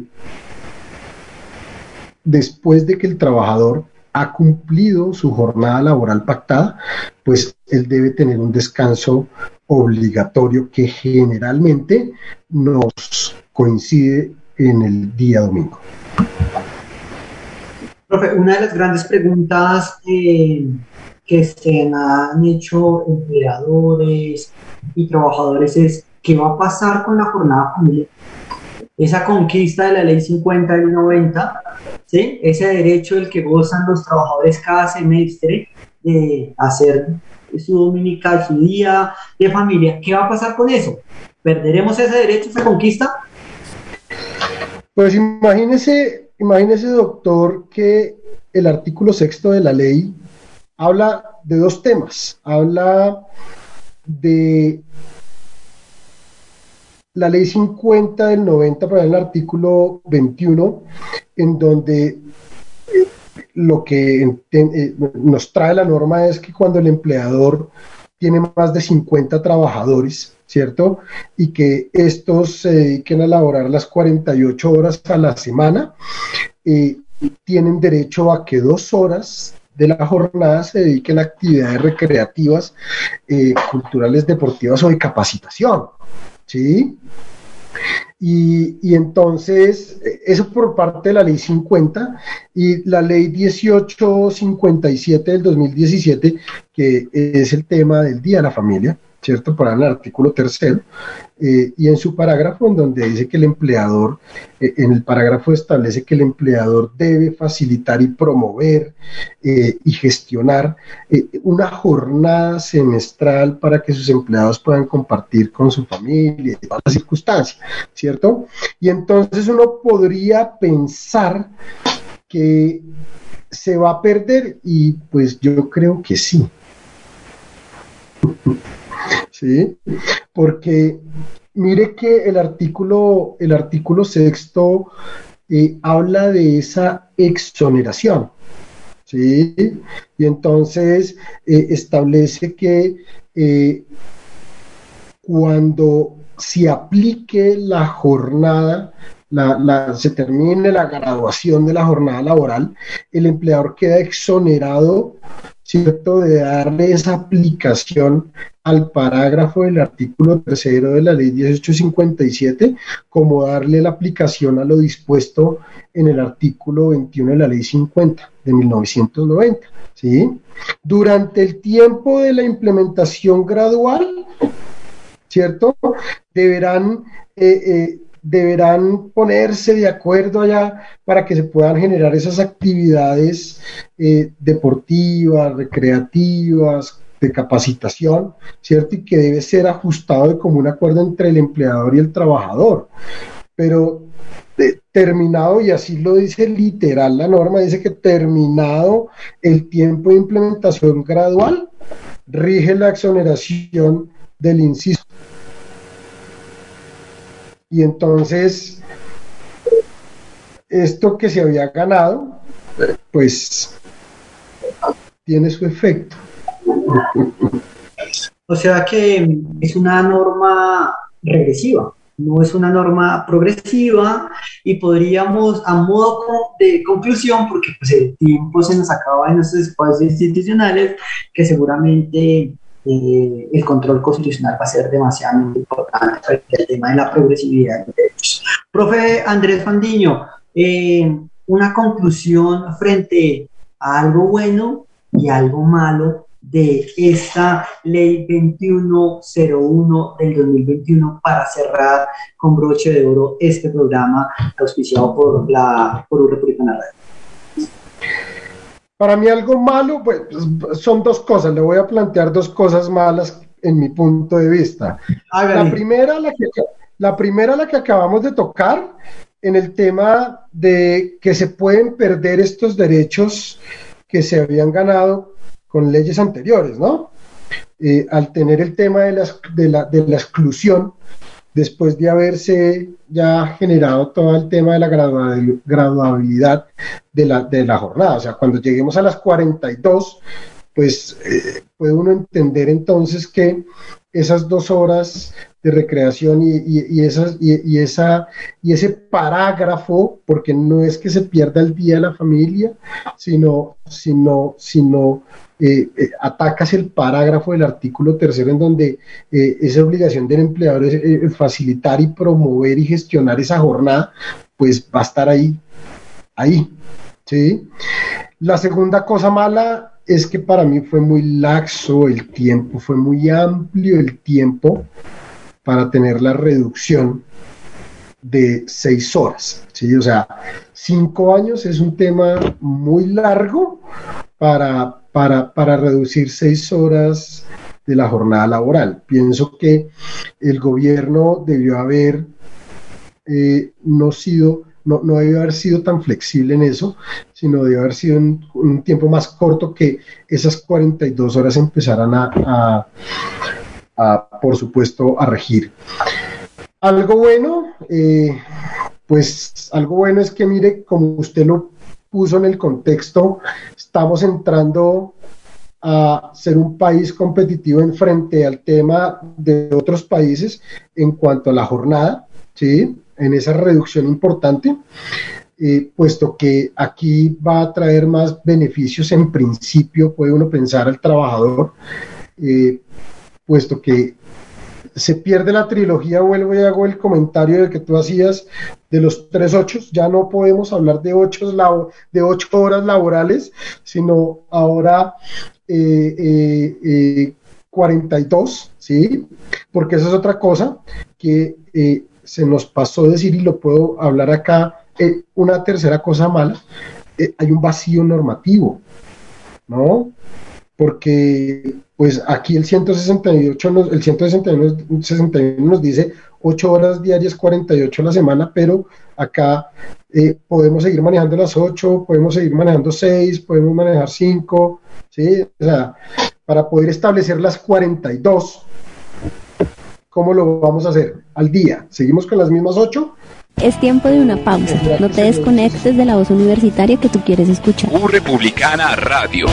después de que el trabajador ha cumplido su jornada laboral pactada, pues él debe tener un descanso obligatorio que generalmente nos coincide en el día domingo. Profe, una de las grandes preguntas que se han hecho empleadores y trabajadores es ¿qué va a pasar con la jornada familiar? Esa conquista de la ley 50 del 90, ¿sí? Ese derecho del que gozan los trabajadores cada semestre de hacer su dominical, su día de familia, ¿qué va a pasar con eso? ¿Perderemos ese derecho, esa conquista? Pues imagínese, doctor, que el artículo 6 de la ley habla de 2 temas. Habla de la ley 50 del 90, para el artículo 21, en donde lo que nos trae la norma es que cuando el empleador tiene más de 50 trabajadores, ¿cierto? Y que estos se dediquen a laborar las 48 horas a la semana, tienen derecho a que 2 horas de la jornada se dediquen a actividades recreativas, culturales, deportivas o de capacitación, ¿sí? Y entonces, eso por parte de la ley 50 y la ley 1857 del 2017, que es el tema del Día de la Familia, ¿cierto? Para el artículo 3, y en su parágrafo, en donde dice que el empleador, en el parágrafo establece que el empleador debe facilitar y promover y gestionar una jornada semestral para que sus empleados puedan compartir con su familia y todas las circunstancias, ¿cierto? Y entonces uno podría pensar que se va a perder, y pues yo creo que sí. ¿Sí? Porque mire que el artículo 6 habla de esa exoneración, ¿sí? Y entonces establece que cuando se aplique la jornada, se termine la graduación de la jornada laboral, el empleador queda exonerado, ¿cierto?, de darle esa aplicación al parágrafo del artículo 3 de la ley 1857, como darle la aplicación a lo dispuesto en el artículo 21 de la ley 50 de 1990, ¿sí? Durante el tiempo de la implementación gradual, ¿cierto?, deberán ponerse de acuerdo allá para que se puedan generar esas actividades deportivas, recreativas, de capacitación, ¿cierto? Y que debe ser ajustado de común acuerdo entre el empleador y el trabajador. Pero terminado, y así lo dice literal la norma, dice que terminado el tiempo de implementación gradual, rige la exoneración del inciso. Y entonces, esto que se había ganado, pues, tiene su efecto. O sea que es una norma regresiva, no es una norma progresiva, y podríamos, a modo de conclusión, porque pues el tiempo se nos acaba en nuestros espacios institucionales, que seguramente el control constitucional va a ser demasiado importante para el tema de la progresividad de derechos. Profe Andrés Fandiño, una conclusión frente a algo bueno y algo malo de esta ley 2101 del 2021 para cerrar con broche de oro este programa auspiciado por Republicana Radio. Para mí algo malo, pues son dos cosas, le voy a plantear dos cosas malas en mi punto de vista. La primera, la que acabamos de tocar, en el tema de que se pueden perder estos derechos que se habían ganado con leyes anteriores, ¿no? Al tener el tema de la exclusión, después de haberse ya generado todo el tema de la graduabilidad de la jornada. O sea, cuando lleguemos a las 42, pues puede uno entender entonces que esas 2 horas de recreación y ese parágrafo, porque no es que se pierda el día de la familia, sino atacas el parágrafo del artículo 3 en donde esa obligación del empleador es facilitar y promover y gestionar esa jornada, pues va a estar ahí, ¿sí? La segunda cosa mala es que para mí fue muy laxo el tiempo, fue muy amplio el tiempo para tener la reducción de 6 horas, ¿sí? O sea, 5 años es un tema muy largo para reducir 6 horas de la jornada laboral. Pienso que el gobierno debió haber no debió haber sido tan flexible en eso, sino debió haber sido un tiempo más corto, que esas 42 horas empezaran por supuesto, a regir. Algo bueno, pues algo bueno es que, mire, como usted lo puso en el contexto, estamos entrando a ser un país competitivo en frente al tema de otros países en cuanto a la jornada, ¿sí? En esa reducción importante, puesto que aquí va a traer más beneficios en principio, puede uno pensar, al trabajador, puesto que se pierde la trilogía. Vuelvo y hago el comentario del que tú hacías de los 3 ochos. Ya no podemos hablar de 8 horas laborales, sino ahora 42, ¿sí? Porque eso es otra cosa que se nos pasó decir, y lo puedo hablar acá. Una tercera cosa mala, hay un vacío normativo, ¿no? Porque pues aquí el 161 nos dice 8 horas diarias, 48 a la semana, pero acá podemos seguir manejando las 8, podemos seguir manejando 6, podemos manejar 5, ¿sí? O sea, para poder establecer las 42, ¿cómo lo vamos a hacer? Al día, ¿seguimos con las mismas 8? Es tiempo de una pausa. No te desconectes de la voz universitaria que tú quieres escuchar. Republicana Radio.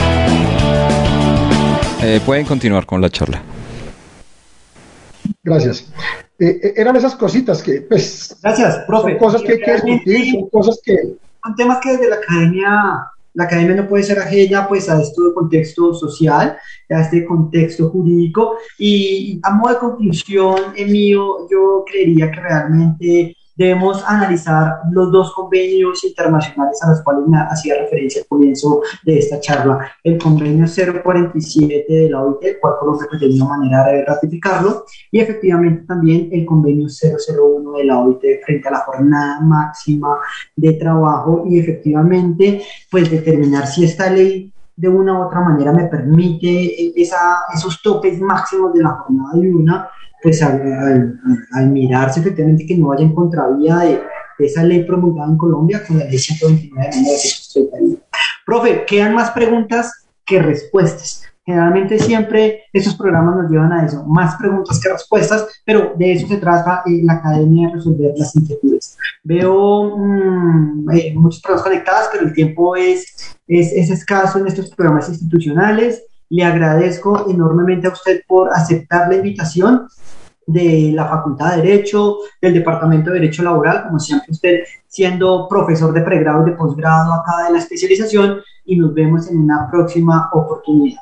Pueden continuar con la charla. Gracias. Eran esas cositas que, pues... Gracias, profe. Son cosas que hay que discutir, son cosas que... Son temas que desde la academia no puede ser ajena, pues, a este contexto social, a este contexto jurídico, y a modo de conclusión mío, yo creería que realmente debemos analizar los 2 convenios internacionales a los cuales me hacía referencia al comienzo de esta charla. El convenio 047 de la OIT, el cual Colombia pretende una manera de ratificarlo, y efectivamente también el convenio 001 de la OIT frente a la jornada máxima de trabajo, y efectivamente pues determinar si esta ley de una u otra manera me permite esos topes máximos de la jornada diurna, pues al mirarse efectivamente que no vaya en contravía de esa ley promulgada en Colombia con la ley 129 de 1931. Profe, quedan más preguntas que respuestas. Generalmente siempre estos programas nos llevan a eso, más preguntas que respuestas, pero de eso se trata la academia, de resolver las inquietudes. Veo muchas personas conectadas, pero el tiempo es escaso en estos programas institucionales. Le agradezco enormemente a usted por aceptar la invitación de la Facultad de Derecho, del Departamento de Derecho Laboral, como siempre usted siendo profesor de pregrado y de posgrado acá de la especialización, y nos vemos en una próxima oportunidad.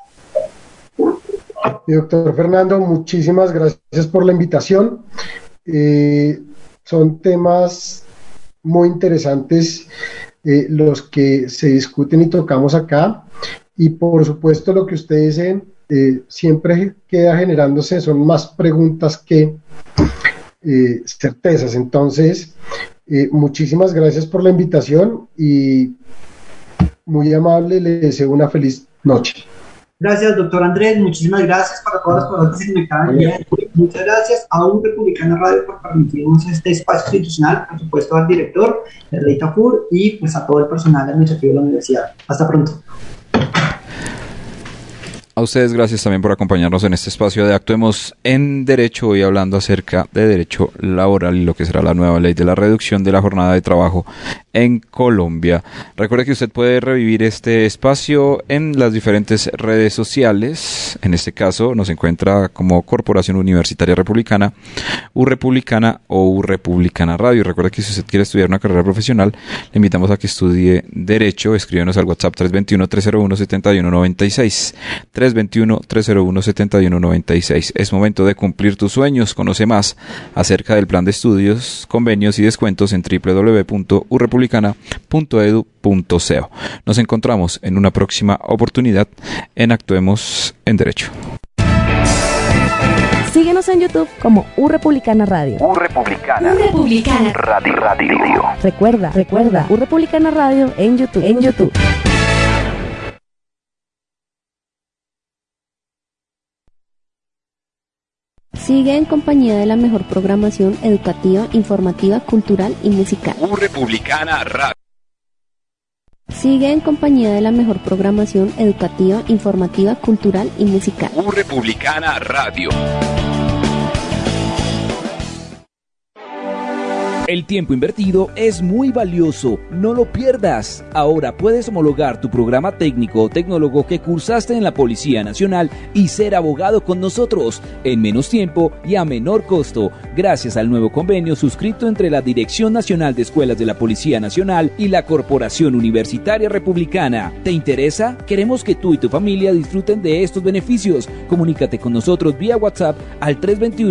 Doctor Fernando, muchísimas gracias por la invitación. Son temas muy interesantes los que se discuten y tocamos acá. Y por supuesto lo que ustedes dicen siempre queda generándose, son más preguntas que certezas. Entonces, muchísimas gracias por la invitación y muy amable, le deseo una feliz noche. Gracias, doctor Andrés. Muchísimas gracias para todas las personas que se conectaron el día de hoy. Muchas gracias a Un Republicana Radio por permitirnos este espacio institucional, por supuesto al director, Ley Tafur, y pues a todo el personal administrativo de la universidad. Hasta pronto. A ustedes gracias también por acompañarnos en este espacio de Actuemos en Derecho, hoy hablando acerca de derecho laboral y lo que será la nueva ley de la reducción de la jornada de trabajo en Colombia. Recuerde que usted puede revivir este espacio en las diferentes redes sociales. En este caso nos encuentra como Corporación Universitaria Republicana, U-Republicana o U-Republicana Radio. Y recuerde que si usted quiere estudiar una carrera profesional, le invitamos a que estudie Derecho. Escríbenos al WhatsApp 321-301-7196. 321-301-7196. Es momento de cumplir tus sueños. Conoce más acerca del plan de estudios, convenios y descuentos en www.urepublicana.edu.co. Nos encontramos en una próxima oportunidad en Actuemos en Derecho. Síguenos en YouTube como U-Republicana Radio. U-Republicana. U-Republicana. Radio. Recuerda, U-Republicana Radio en YouTube. Sigue en compañía de la mejor programación educativa, informativa, cultural y musical. U-Republicana Radio. Sigue en compañía de la mejor programación educativa, informativa, cultural y musical. U-Republicana Radio. El tiempo invertido es muy valioso, no lo pierdas. Ahora puedes homologar tu programa técnico o tecnólogo que cursaste en la Policía Nacional y ser abogado con nosotros en menos tiempo y a menor costo, gracias al nuevo convenio suscrito entre la Dirección Nacional de Escuelas de la Policía Nacional y la Corporación Universitaria Republicana. ¿Te interesa? Queremos que tú y tu familia disfruten de estos beneficios. Comunícate con nosotros vía WhatsApp al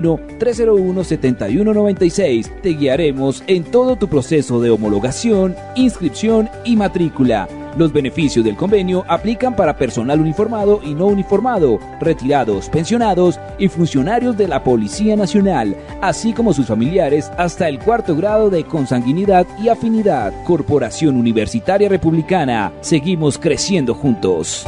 321-301-7196. Te guiaremos en todo tu proceso de homologación, inscripción y matrícula. Los beneficios del convenio aplican para personal uniformado y no uniformado, retirados, pensionados y funcionarios de la Policía Nacional, así como sus familiares hasta el 4º grado de consanguinidad y afinidad. Corporación Universitaria Republicana. Seguimos creciendo juntos.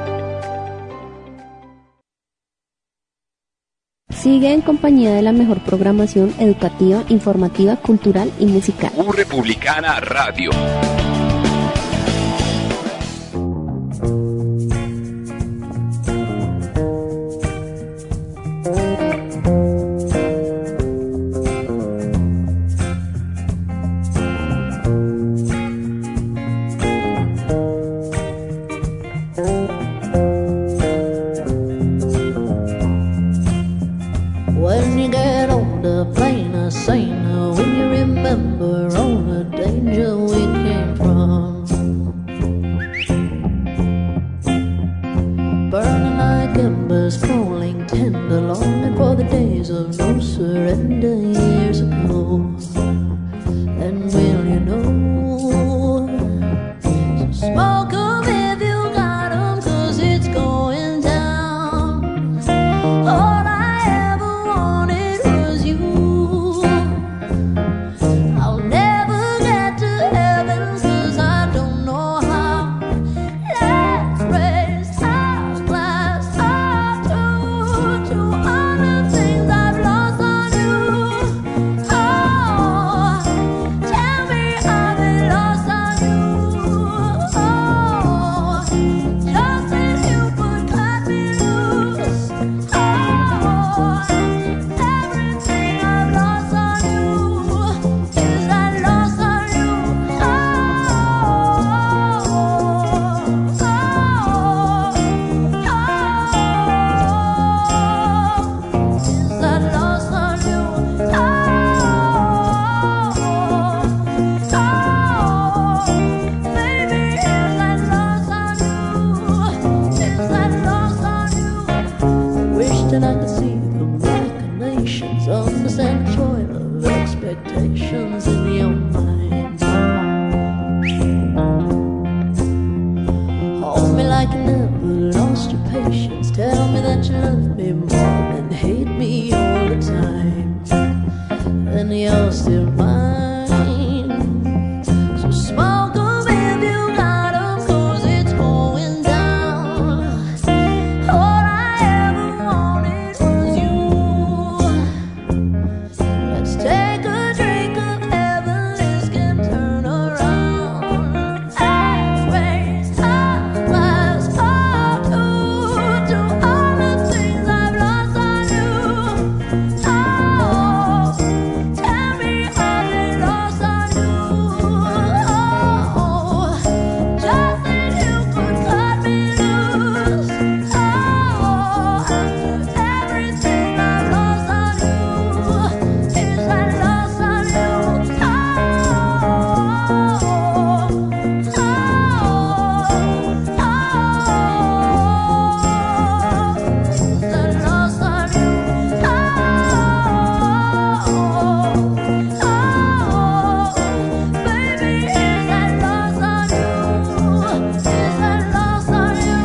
Sigue en compañía de la mejor programación educativa, informativa, cultural y musical. U-Republicana Radio. When you get older, plainer, saner, when you remember all the danger we came from. Burning like embers, crawling tender, longing for the days of no surrender years ago. And will you know, so smoke 'em if you got 'em, 'cause it's going down. All I ever wanted was you. I'll never get to heaven 'cause I don't know how. Let's raise our glass up to all the things I've lost on you. Oh, tell me I've been lost on you. Oh, just as you would cut me loose. Oh, everything I've lost on you is I lost on you. Oh, is I lost on you. Baby, is I lost on you. Is I lost on you. I wish that I could see from back explanations. Understand the toil of expectations in your mind. Hold me like you never lost your patience. Tell me that you love me more than hate me all the time. And you're still mine. So smoke 'em if you got 'em, 'cause it's going down. All I ever wanted was you. Let's take a drink of heaven, this can turn around. I've raised a glass or two to all the things I've lost on you. Oh, tell me how they lost on you. Oh, just that you could cut me loose. Oh, after everything I've lost on you, is that lost on you? Oh, is that lost on you? Baby, is that lost on you? Is that lost on you?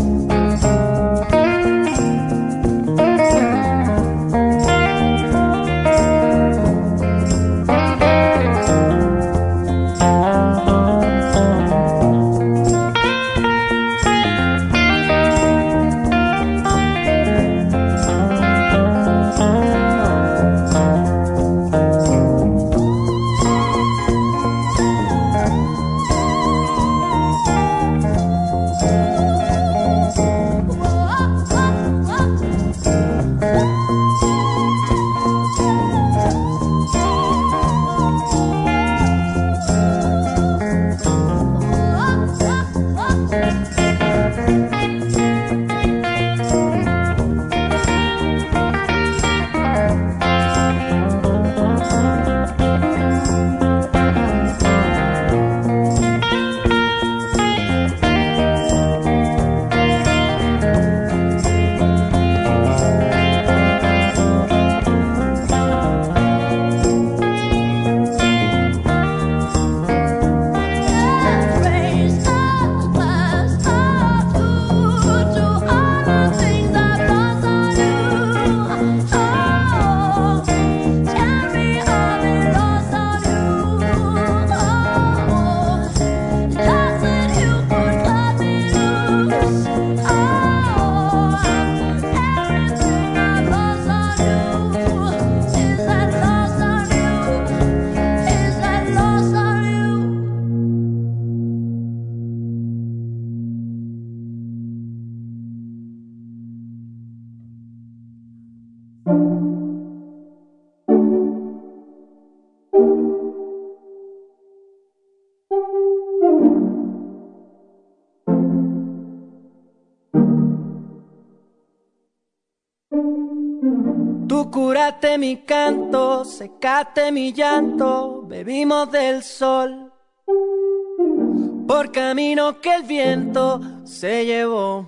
Tú curaste mi canto, secaste mi llanto, bebimos del sol por caminos que el viento se llevó.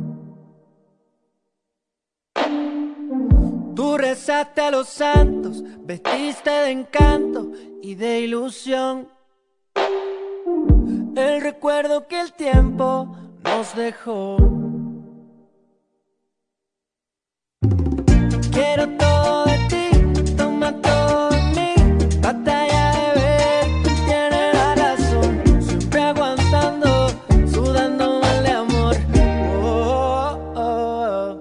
Tú rezaste a los santos, vestiste de encanto y de ilusión el recuerdo que el tiempo nos dejó. Quiero todo de ti, toma todo de mí, batalla de ver quién tiene la razón, siempre aguantando, sudando mal de amor. Oh, oh, oh.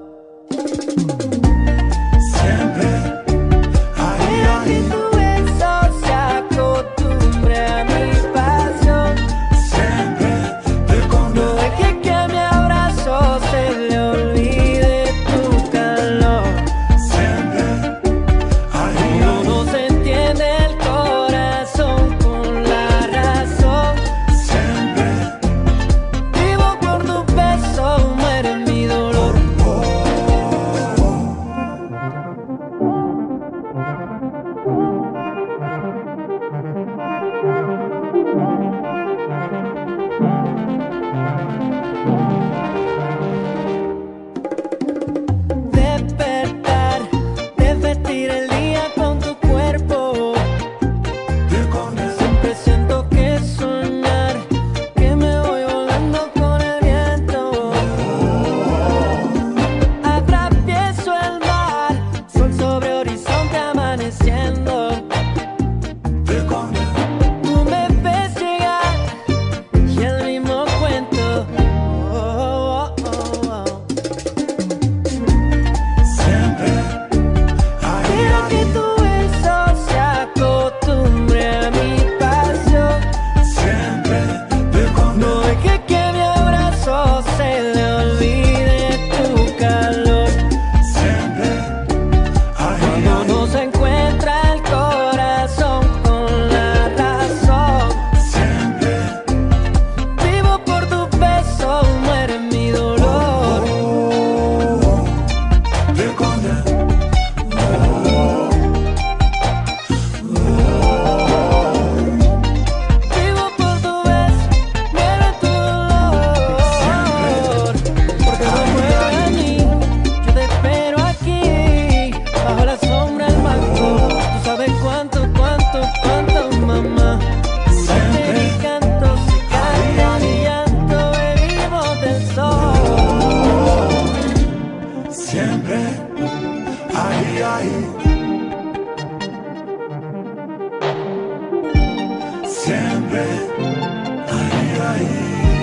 Siempre hay que tu beso se acostumbre a mi pasión. Siempre te cuando dejé que mi abrazo ahí, ahí. Siempre ahí, ahí.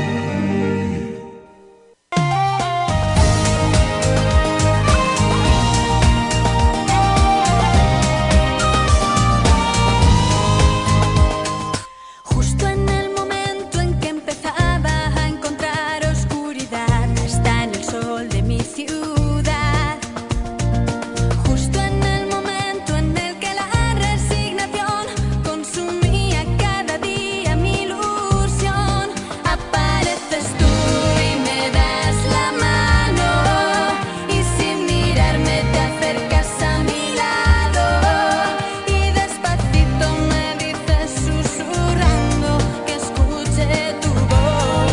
Justo en el momento en que empezaba a encontrar oscuridad, está en el sol de mi ciudad. Justo en el momento en el que la resignación consumía cada día mi ilusión, apareces tú y me das la mano, y sin mirarme te acercas a mi lado, y despacito me dices susurrando que escuche tu voz.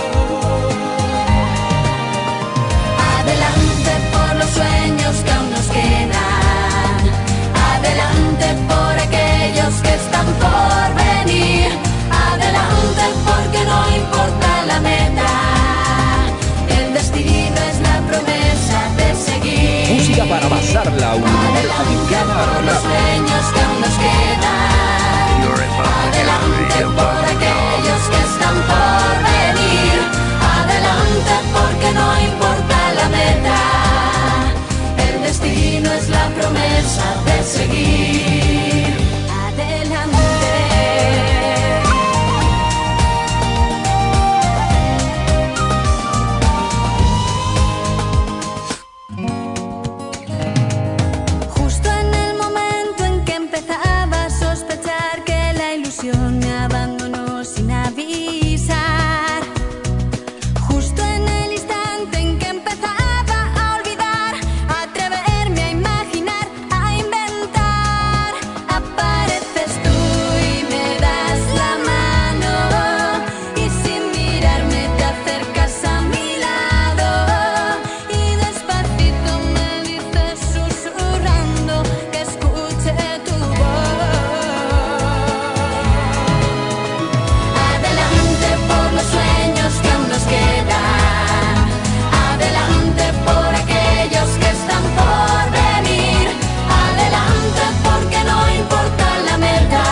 Adelante por los sueños que aún nos quedan, adelante por aquellos que están por venir, adelante porque no importa la meta, el destino es la promesa de seguir. Música para pasar la Adelante por los sueños que aún nos quedan, adelante por aquellos que están por venir, adelante porque no importa la meta, el destino es la promesa de seguir. Adelante. Justo en el momento en que empezaba a sospechar que la ilusión me abandonó sin avisar, justo en el instante en que empezaba a olvidar, a atreverme a imaginar, a inventar, apareces tú y me das la mano, y sin mirarme te acercas a mi lado, y despacito me dices susurrando que escuche tu voz. Adelante por los sueños que aún nos quedan, adelante por aquellos que están por venir, adelante porque no importa la meta,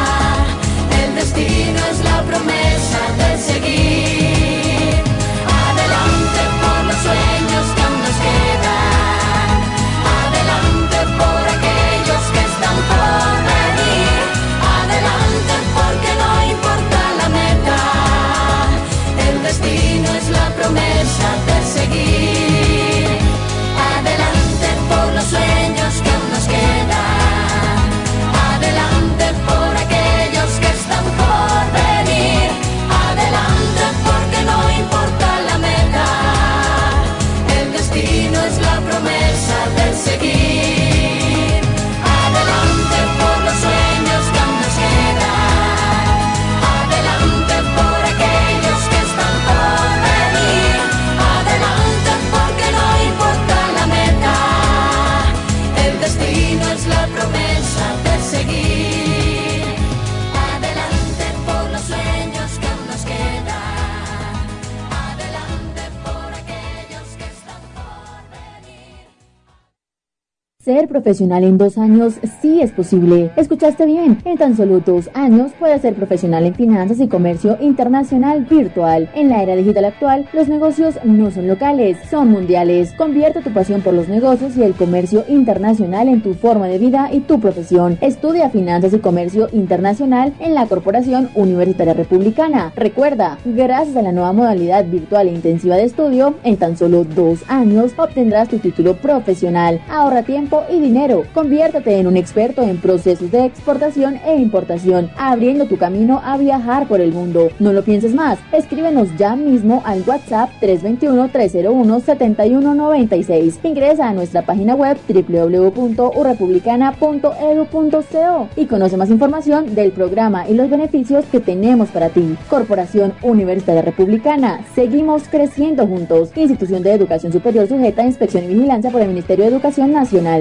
el destino es la promesa de seguir. Adelante por los sueños que aún nos quedan, adelante por aquellos que están por venir, adelante porque no importa la meta, el destino es la promesa de seguir. Adelante por los sueños que aún nos quedan, adelante por aquellos que están por venir, adelante porque no importa la meta, el destino es la promesa de seguir. Adelante por los sueños que aún nos quedan, adelante por aquellos que están por venir, adelante porque no importa la meta, el destino es la promesa de seguir. Adelante por los sueños que aún nos quedan, adelante por aquellos que están por venir. Ser profesional en 2 años sí es posible. ¿Escuchaste bien? En tan solo 2 años puedes ser profesional en finanzas y comercio internacional virtual. En la era digital actual, los negocios no son locales, son mundiales. Convierte tu pasión por los negocios y el comercio internacional en tu forma de vida y tu profesión. Estudia finanzas y comercio internacional en la Corporación Universitaria Republicana. Recuerda, gracias a la nueva modalidad virtual e intensiva de estudio, en tan solo 2 años obtendrás tu título profesional. Ahorra tiempo y dinero. Conviértete en un experto en procesos de exportación e importación, abriendo tu camino a viajar por el mundo. No lo pienses más. Escríbenos ya mismo al WhatsApp 321-301-7196. Ingresa a nuestra página web www.urepublicana.edu.co y conoce más información del programa y los beneficios que tenemos para ti. Corporación Universitaria Republicana. Seguimos creciendo juntos. Institución de Educación Superior sujeta a inspección y vigilancia por el Ministerio de Educación Nacional.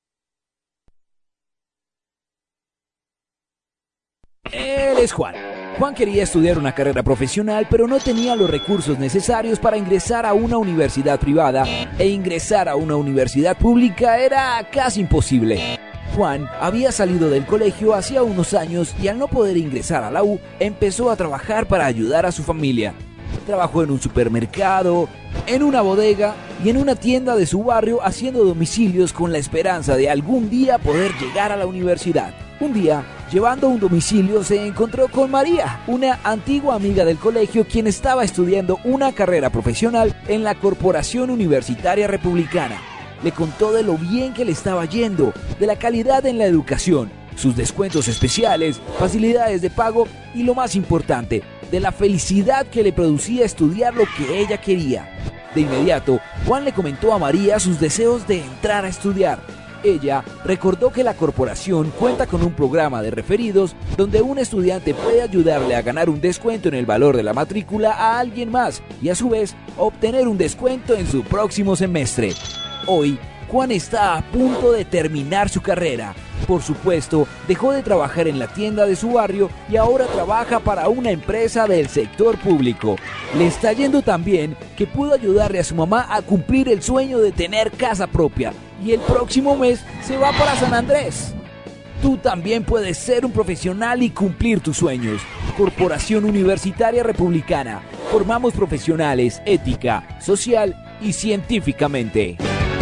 Él es Juan, Juan quería estudiar una carrera profesional, pero no tenía los recursos necesarios para ingresar a una universidad privada, e ingresar a una universidad pública era casi imposible. Juan había salido del colegio hacía unos años y al no poder ingresar a la U, empezó a trabajar para ayudar a su familia. Trabajó en un supermercado, en una bodega y en una tienda de su barrio haciendo domicilios con la esperanza de algún día poder llegar a la universidad. Un día, llevando un domicilio, se encontró con María, una antigua amiga del colegio quien estaba estudiando una carrera profesional en la Corporación Universitaria Republicana. Le contó de lo bien que le estaba yendo, de la calidad en la educación, sus descuentos especiales, facilidades de pago y lo más importante, de la felicidad que le producía estudiar lo que ella quería. De inmediato, Juan le comentó a María sus deseos de entrar a estudiar. Ella recordó que la corporación cuenta con un programa de referidos donde un estudiante puede ayudarle a ganar un descuento en el valor de la matrícula a alguien más y a su vez obtener un descuento en su próximo semestre. Hoy, Juan está a punto de terminar su carrera. Por supuesto, dejó de trabajar en la tienda de su barrio y ahora trabaja para una empresa del sector público. Le está yendo tan bien que pudo ayudarle a su mamá a cumplir el sueño de tener casa propia. Y el próximo mes se va para San Andrés. Tú también puedes ser un profesional y cumplir tus sueños. Corporación Universitaria Republicana. Formamos profesionales ética, social y científicamente.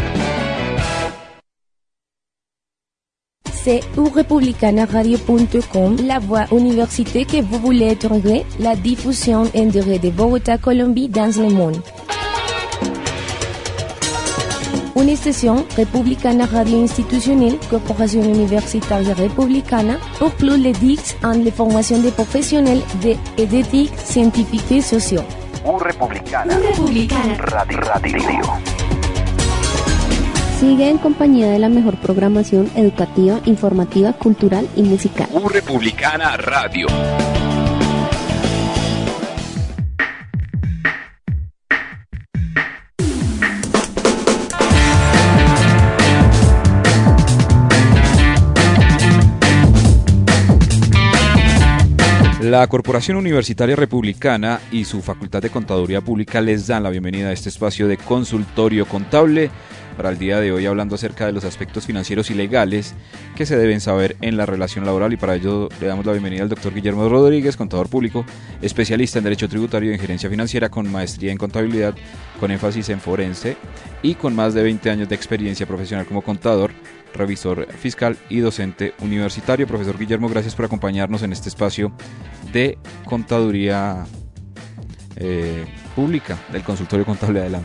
C'est republicanaradio.com, la voix université que vous voulez trouver, la diffusion en direct de Bogotá, Colombie, dans le monde. Una estación republicana radio institutionnelle, Corporación Universitaria Republicana, pour plus les dix en la formación de professionnels et d'éthique scientifique et sociale. Republicana. Radio. Sigue en compañía de la mejor programación educativa, informativa, cultural y musical. Republicana Radio. La Corporación Universitaria Republicana y su Facultad de Contaduría Pública les dan la bienvenida a este espacio de consultorio contable para el día de hoy, hablando acerca de los aspectos financieros y legales que se deben saber en la relación laboral, y para ello le damos la bienvenida al doctor Guillermo Rodríguez, contador público, especialista en Derecho Tributario y en Gerencia Financiera, con maestría en Contabilidad, con énfasis en Forense y con más de 20 años de experiencia profesional como contador, revisor fiscal y docente universitario. Profesor Guillermo, gracias por acompañarnos en este espacio de contaduría pública del consultorio contable. Adelante.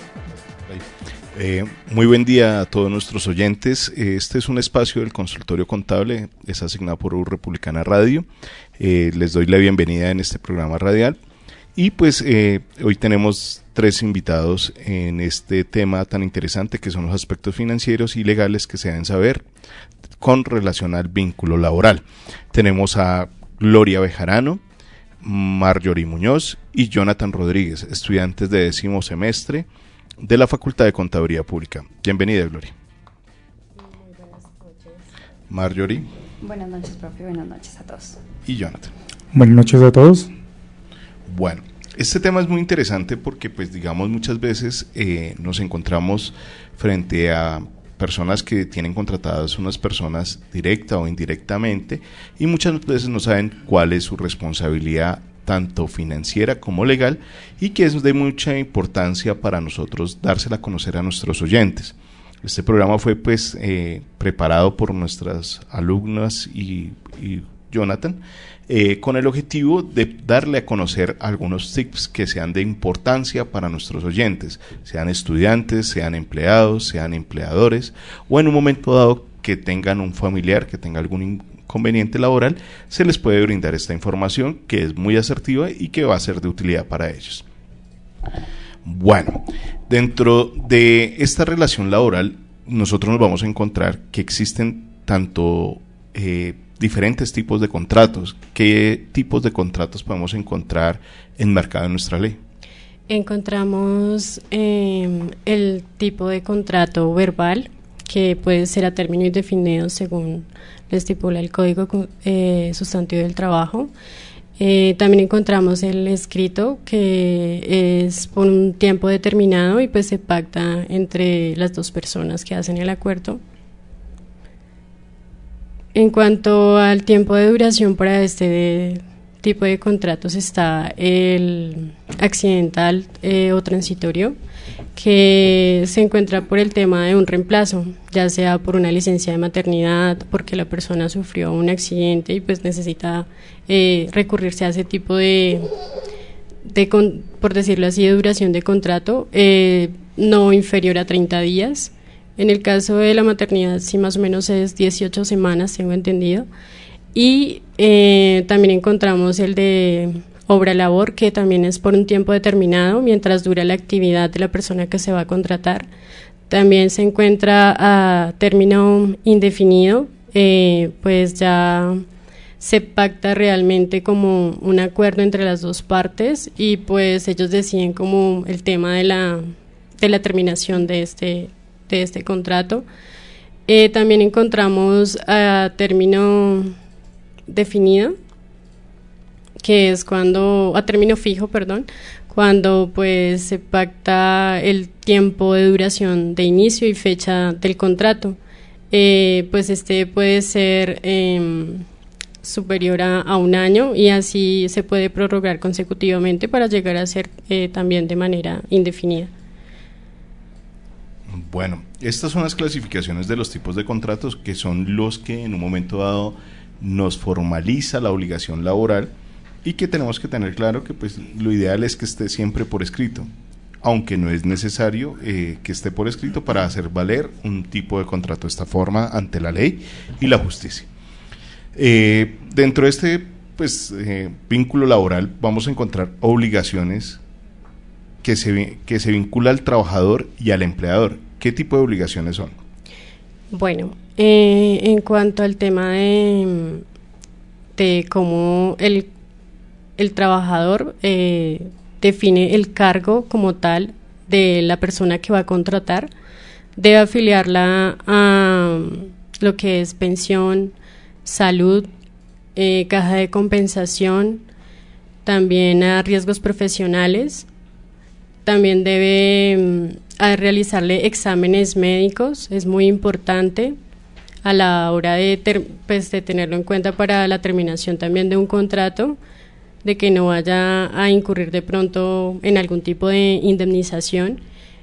Muy buen día a todos nuestros oyentes. Este es un espacio del consultorio contable, es asignado por Republicana Radio. Les doy la bienvenida en este programa radial. Y pues hoy tenemos 3 invitados en este tema tan interesante que son los aspectos financieros y legales que se deben saber con relación al vínculo laboral. Tenemos a Gloria Bejarano, Marjorie Muñoz y Jonathan Rodríguez, estudiantes de 10º semestre de la Facultad de Contaduría Pública. Bienvenida, Gloria. Muy buenas noches. Marjorie. Buenas noches, profe. Buenas noches a todos. Y Jonathan. Buenas noches a todos. Bueno, este tema es muy interesante porque, pues, digamos, muchas veces nos encontramos frente a personas que tienen contratadas unas personas directa o indirectamente y muchas veces no saben cuál es su responsabilidad tanto financiera como legal, y que es de mucha importancia para nosotros dársela a conocer a nuestros oyentes. Este programa fue pues preparado por nuestras alumnas y Jonathan con el objetivo de darle a conocer algunos tips que sean de importancia para nuestros oyentes, sean estudiantes, sean empleados, sean empleadores, o en un momento dado que tengan un familiar que tenga algún inconveniente laboral, se les puede brindar esta información que es muy asertiva y que va a ser de utilidad para ellos. Bueno, dentro de esta relación laboral nosotros nos vamos a encontrar que existen tanto diferentes tipos de contratos. ¿Qué tipos de contratos podemos encontrar enmarcados en nuestra ley? Encontramos el tipo de contrato verbal, que puede ser a término indefinido según lo estipula el Código Sustantivo del Trabajo. También encontramos el escrito, que es por un tiempo determinado y pues se pacta entre las dos personas que hacen el acuerdo. En cuanto al tiempo de duración para este tipo de contratos está el accidental o transitorio, que se encuentra por el tema de un reemplazo, ya sea por una licencia de maternidad, porque la persona sufrió un accidente y pues necesita recurrirse a ese tipo por decirlo así, de duración de contrato, no inferior a 30 días. En el caso de la maternidad, sí, más o menos es 18 semanas, tengo entendido. Y también encontramos el de obra-labor, que también es por un tiempo determinado, mientras dura la actividad de la persona que se va a contratar. También se encuentra a término indefinido, pues ya se pacta realmente como un acuerdo entre las dos partes y pues ellos deciden como el tema de la terminación de este contrato. También encontramos a término definido, que es a término fijo, cuando pues se pacta el tiempo de duración de inicio y fecha del contrato. Pues puede ser superior a un año y así se puede prorrogar consecutivamente para llegar a ser también de manera indefinida. Bueno, estas son las clasificaciones de los tipos de contratos, que son los que en un momento dado nos formaliza la obligación laboral, y que tenemos que tener claro que pues lo ideal es que esté siempre por escrito, aunque no es necesario que esté por escrito para hacer valer un tipo de contrato de esta forma ante la ley y la justicia. Dentro de este vínculo laboral vamos a encontrar obligaciones que se vincula al trabajador y al empleador. ¿Qué tipo de obligaciones son? Bueno, en cuanto al tema de cómo el trabajador define el cargo como tal de la persona que va a contratar, debe afiliarla a lo que es pensión, salud, caja de compensación, también a riesgos profesionales. También debe realizarle exámenes médicos, es muy importante a la hora de tenerlo en cuenta para la terminación también de un contrato, de que no vaya a incurrir de pronto en algún tipo de indemnización.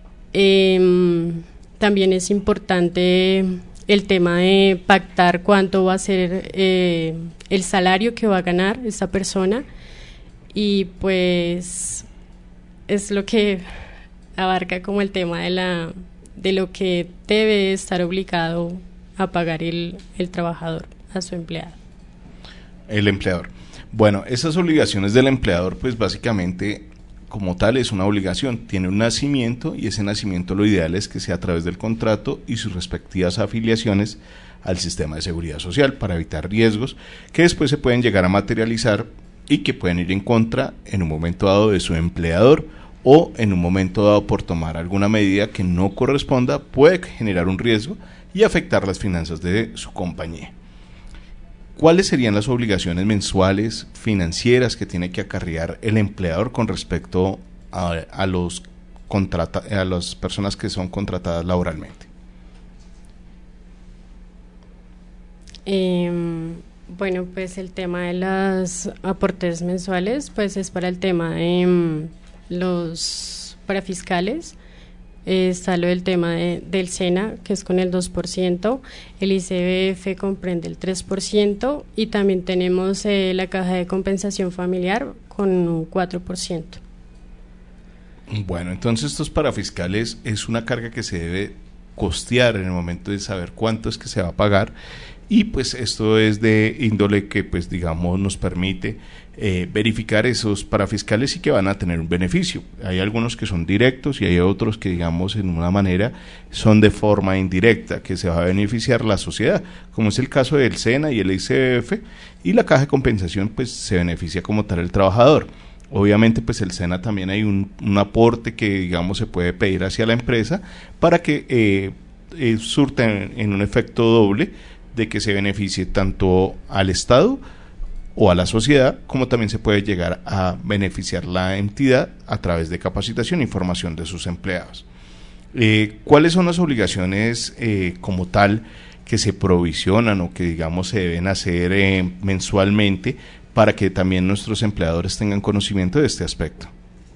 También es importante el tema de pactar cuánto va a ser el salario que va a ganar esa persona, y pues es lo que abarca como el tema de lo que debe estar obligado a pagar el trabajador a su empleado. El empleador. Bueno, esas obligaciones del empleador, pues básicamente como tal es una obligación, tiene un nacimiento, y ese nacimiento lo ideal es que sea a través del contrato y sus respectivas afiliaciones al sistema de seguridad social, para evitar riesgos que después se pueden llegar a materializar y que pueden ir en contra en un momento dado de su empleador, o en un momento dado por tomar alguna medida que no corresponda puede generar un riesgo y afectar las finanzas de su compañía. ¿Cuáles serían las obligaciones mensuales financieras que tiene que acarrear el empleador con respecto a las personas que son contratadas laboralmente? Bueno, pues el tema de los aportes mensuales, pues es para el tema de los parafiscales. Está lo del tema del SENA, que es con el 2%, el ICBF comprende el 3%, y también tenemos la caja de compensación familiar con un 4%. Bueno, entonces estos parafiscales es una carga que se debe costear en el momento de saber cuánto es que se va a pagar, y pues esto es de índole que pues digamos nos permite verificar esos parafiscales y que van a tener un beneficio. Hay algunos que son directos y hay otros que digamos en una manera son de forma indirecta, que se va a beneficiar la sociedad, como es el caso del SENA y el ICBF, y la caja de compensación pues se beneficia como tal el trabajador. Obviamente pues el SENA también hay un aporte que digamos se puede pedir hacia la empresa para que surta en un efecto doble, de que se beneficie tanto al Estado o a la sociedad, como también se puede llegar a beneficiar la entidad a través de capacitación y formación de sus empleados. ¿Cuáles son las obligaciones como tal que se provisionan o que digamos se deben hacer mensualmente para que también nuestros empleadores tengan conocimiento de este aspecto?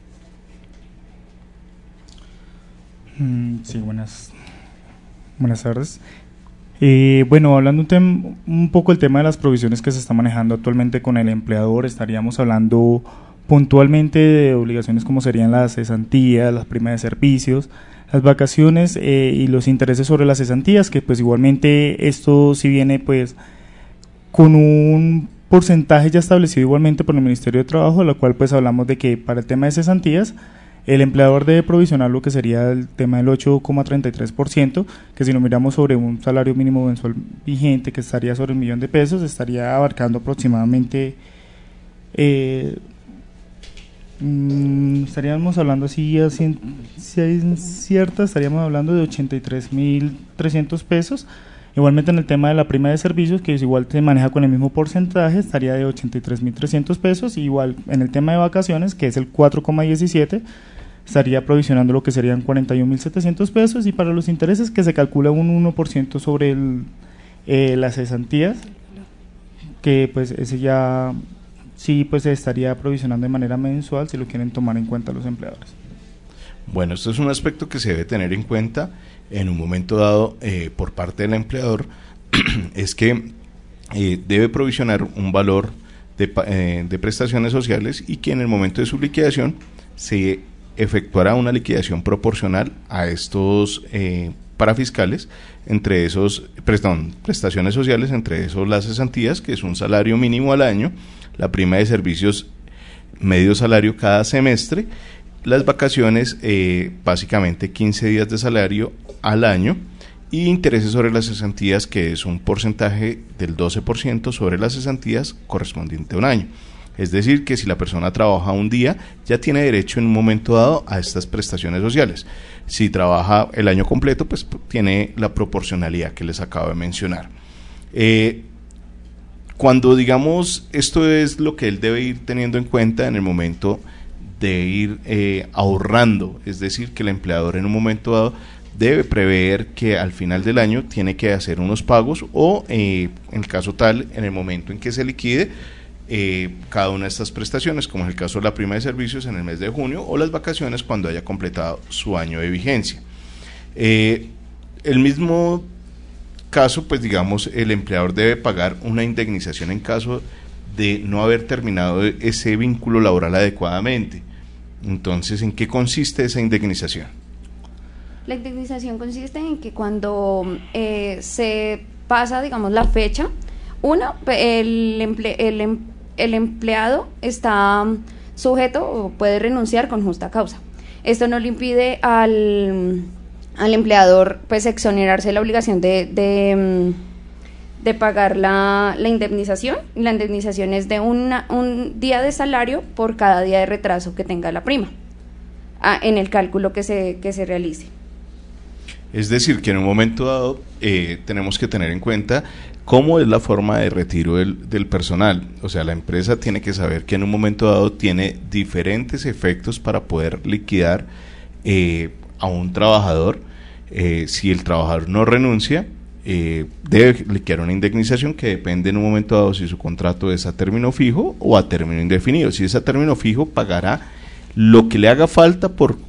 Sí, buenas tardes. Bueno, hablando un poco del tema de las provisiones que se está manejando actualmente con el empleador, estaríamos hablando puntualmente de obligaciones como serían las cesantías, las primas de servicios, las vacaciones y los intereses sobre las cesantías, que pues igualmente esto sí viene pues con un porcentaje ya establecido igualmente por el Ministerio de Trabajo, de lo cual pues hablamos de que para el tema de cesantías el empleador debe provisionar lo que sería el tema del 8,33%, que si lo miramos sobre un salario mínimo mensual vigente que estaría sobre $1.000.000, estaría abarcando aproximadamente, estaríamos hablando así, si hay cierta, estaríamos hablando de $83.300. Igualmente en el tema de la prima de servicios, que es igual se maneja con el mismo porcentaje, estaría de $83.300, igual en el tema de vacaciones, que es el 4,17%, estaría provisionando lo que serían $41.700, y para los intereses que se calcula un 1% sobre las cesantías, que pues ese ya sí pues se estaría provisionando de manera mensual si lo quieren tomar en cuenta los empleadores. Bueno, esto es un aspecto que se debe tener en cuenta en un momento dado por parte del empleador, es que debe provisionar un valor de prestaciones sociales y que en el momento de su liquidación se efectuará una liquidación proporcional a estos parafiscales, entre esos, prestaciones sociales, entre esos las cesantías, que es un salario mínimo al año, la prima de servicios medio salario cada semestre, las vacaciones básicamente 15 días de salario al año, y intereses sobre las cesantías, que es un porcentaje del 12% sobre las cesantías correspondiente a un año. Es decir, que si la persona trabaja un día, ya tiene derecho en un momento dado a estas prestaciones sociales. Si trabaja el año completo, pues tiene la proporcionalidad que les acabo de mencionar. Cuando digamos, esto es lo que él debe ir teniendo en cuenta en el momento de ir ahorrando, es decir, que el empleador en un momento dado debe prever que al final del año tiene que hacer unos pagos o, en el caso tal, en el momento en que se liquide, cada una de estas prestaciones, como es el caso de la prima de servicios en el mes de junio o las vacaciones cuando haya completado su año de vigencia. El mismo caso, pues digamos, el empleador debe pagar una indemnización en caso de no haber terminado ese vínculo laboral adecuadamente. Entonces, ¿en qué consiste esa indemnización? La indemnización consiste en que cuando se pasa, digamos, la fecha, el empleado está sujeto o puede renunciar con justa causa. Esto no le impide al empleador pues exonerarse de la obligación de pagar la indemnización. La indemnización es de un día de salario por cada día de retraso que tenga la prima, en el cálculo que se realice. Es decir, que en un momento dado tenemos que tener en cuenta cómo es la forma de retiro del personal. O sea, la empresa tiene que saber que en un momento dado tiene diferentes efectos para poder liquidar a un trabajador. Si el trabajador no renuncia, debe liquidar una indemnización que depende en un momento dado si su contrato es a término fijo o a término indefinido. Si es a término fijo, pagará lo que le haga falta por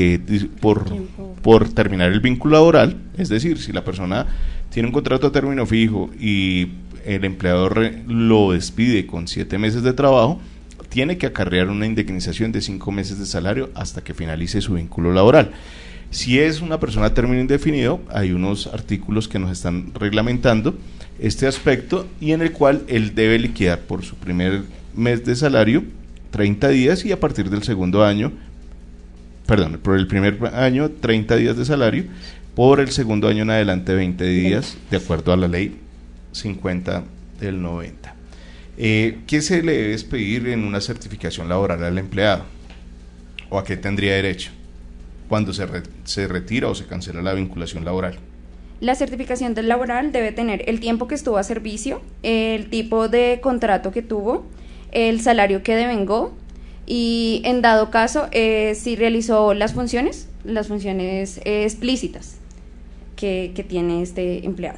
terminar el vínculo laboral. Es decir, si la persona tiene un contrato a término fijo y el empleador lo despide con 7 meses de trabajo, tiene que acarrear una indemnización de 5 meses de salario hasta que finalice su vínculo laboral. Si es una persona a término indefinido, hay unos artículos que nos están reglamentando este aspecto y en el cual él debe liquidar por su primer mes de salario 30 días y a partir del segundo año, por el primer año 30 días de salario, por el segundo año en adelante 20 días, de acuerdo a la ley 50 del 90. ¿Qué se le debe pedir en una certificación laboral al empleado? ¿O a qué tendría derecho cuando se retira o se cancela la vinculación laboral? La certificación del laboral debe tener el tiempo que estuvo a servicio, el tipo de contrato que tuvo, el salario que devengó y, en dado caso, si realizó las funciones explícitas que tiene este empleado.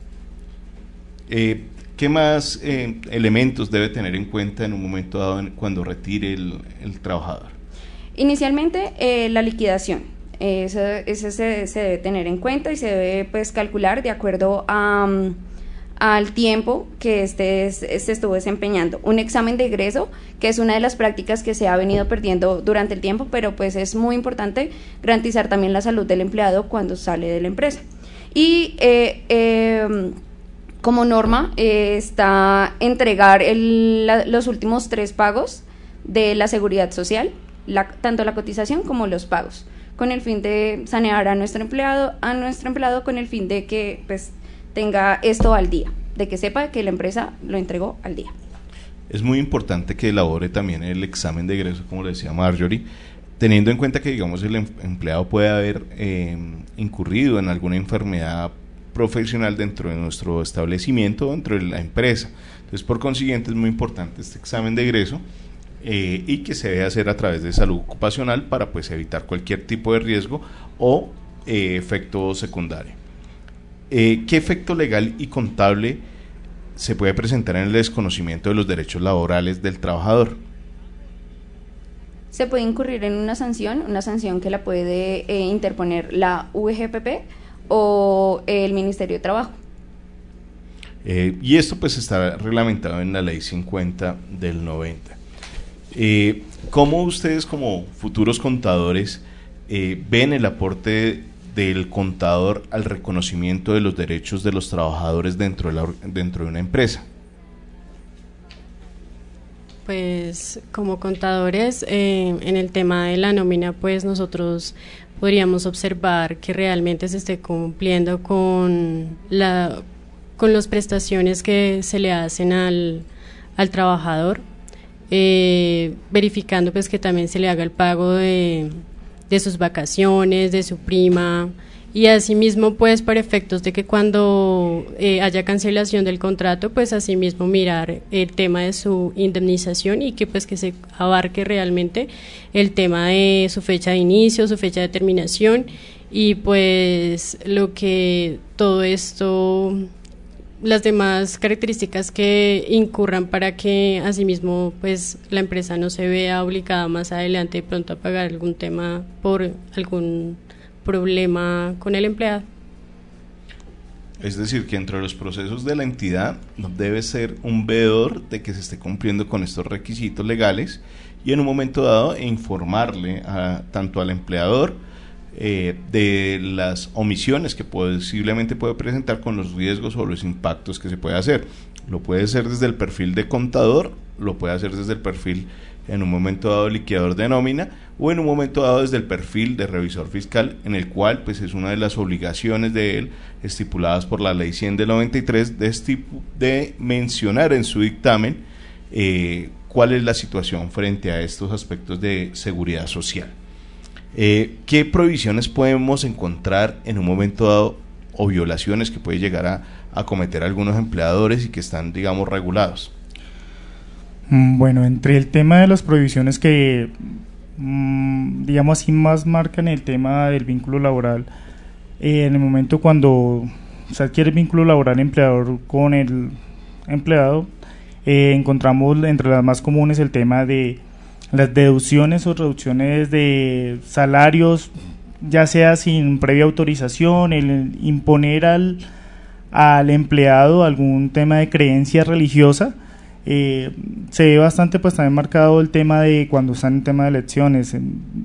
¿Qué más elementos debe tener en cuenta en un momento dado cuando retire el trabajador? Inicialmente, la liquidación. Eso se debe tener en cuenta y se debe pues calcular de acuerdo al tiempo que se estuvo desempeñando. Un examen de egreso, que es una de las prácticas que se ha venido perdiendo durante el tiempo, pero pues es muy importante garantizar también la salud del empleado cuando sale de la empresa. Y como norma está entregar los últimos 3 pagos de la seguridad social, tanto la cotización como los pagos, con el fin de sanear a nuestro empleado con el fin de que pues tenga esto al día, de que sepa que la empresa lo entregó al día. Es muy importante que elabore también el examen de egreso, como le decía Marjorie, teniendo en cuenta que, digamos, el empleado puede haber incurrido en alguna enfermedad profesional dentro de nuestro establecimiento, dentro de la empresa. Entonces, por consiguiente, es muy importante este examen de egreso y que se debe hacer a través de salud ocupacional para pues evitar cualquier tipo de riesgo o efecto secundario. ¿Qué efecto legal y contable se puede presentar en el desconocimiento de los derechos laborales del trabajador? Se puede incurrir en una sanción que la puede interponer la UGPP o el Ministerio de Trabajo. Y esto pues está reglamentado en la Ley 50 del 90. ¿Cómo ustedes como futuros contadores ven el aporte del contador al reconocimiento de los derechos de los trabajadores dentro de una empresa? Pues como contadores, en el tema de la nómina, pues nosotros podríamos observar que realmente se esté cumpliendo con las prestaciones que se le hacen al trabajador, verificando pues que también se le haga el pago de sus vacaciones, de su prima, y asimismo pues para efectos de que cuando haya cancelación del contrato, pues asimismo mirar el tema de su indemnización y que pues que se abarque realmente el tema de su fecha de inicio, su fecha de terminación y pues lo que todo esto, las demás características que incurran para que asimismo pues la empresa no se vea obligada más adelante de pronto a pagar algún tema por algún problema con el empleado. Es decir, que entre los procesos de la entidad debe ser un veedor de que se esté cumpliendo con estos requisitos legales y en un momento dado informarle tanto al empleador de las omisiones que posiblemente puede presentar con los riesgos o los impactos que se puede hacer. Lo puede hacer desde el perfil de contador, lo puede hacer desde el perfil en un momento dado liquidador de nómina o en un momento dado desde el perfil de revisor fiscal, en el cual pues es una de las obligaciones de él estipuladas por la Ley 100 del 93 de mencionar en su dictamen cuál es la situación frente a estos aspectos de seguridad social. ¿Qué prohibiciones podemos encontrar en un momento dado o violaciones que puede llegar a cometer algunos empleadores y que están, digamos, regulados? Bueno, entre el tema de las prohibiciones que, digamos así, más marcan el tema del vínculo laboral, en el momento cuando se adquiere el vínculo laboral empleador con el empleado, encontramos entre las más comunes el tema de las deducciones o reducciones de salarios, ya sea sin previa autorización, el imponer al empleado algún tema de creencia religiosa. Se ve bastante pues también marcado el tema de cuando están en tema de elecciones,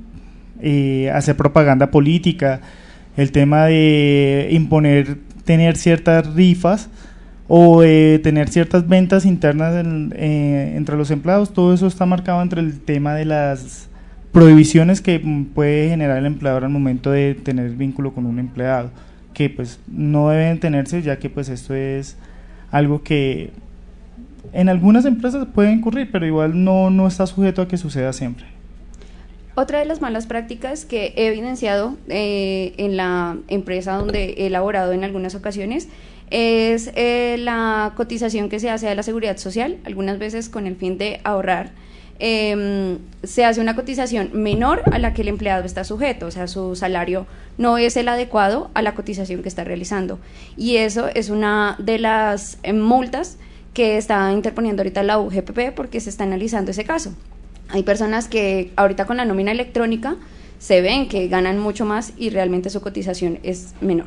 hacer propaganda política, el tema de imponer tener ciertas rifas o tener ciertas ventas internas entre los empleados. Todo eso está marcado entre el tema de las prohibiciones que puede generar el empleador al momento de tener vínculo con un empleado, que pues no deben tenerse, ya que pues esto es algo que en algunas empresas puede incurrir, pero igual no está sujeto a que suceda siempre. Otra de las malas prácticas que he evidenciado en la empresa donde he laborado en algunas ocasiones es la cotización que se hace a la seguridad social, algunas veces con el fin de ahorrar. Se hace una cotización menor a la que el empleado está sujeto, o sea, su salario no es el adecuado a la cotización que está realizando. Y eso es una de las multas que está interponiendo ahorita la UGPP porque se está analizando ese caso. Hay personas que ahorita con la nómina electrónica se ven que ganan mucho más y realmente su cotización es menor.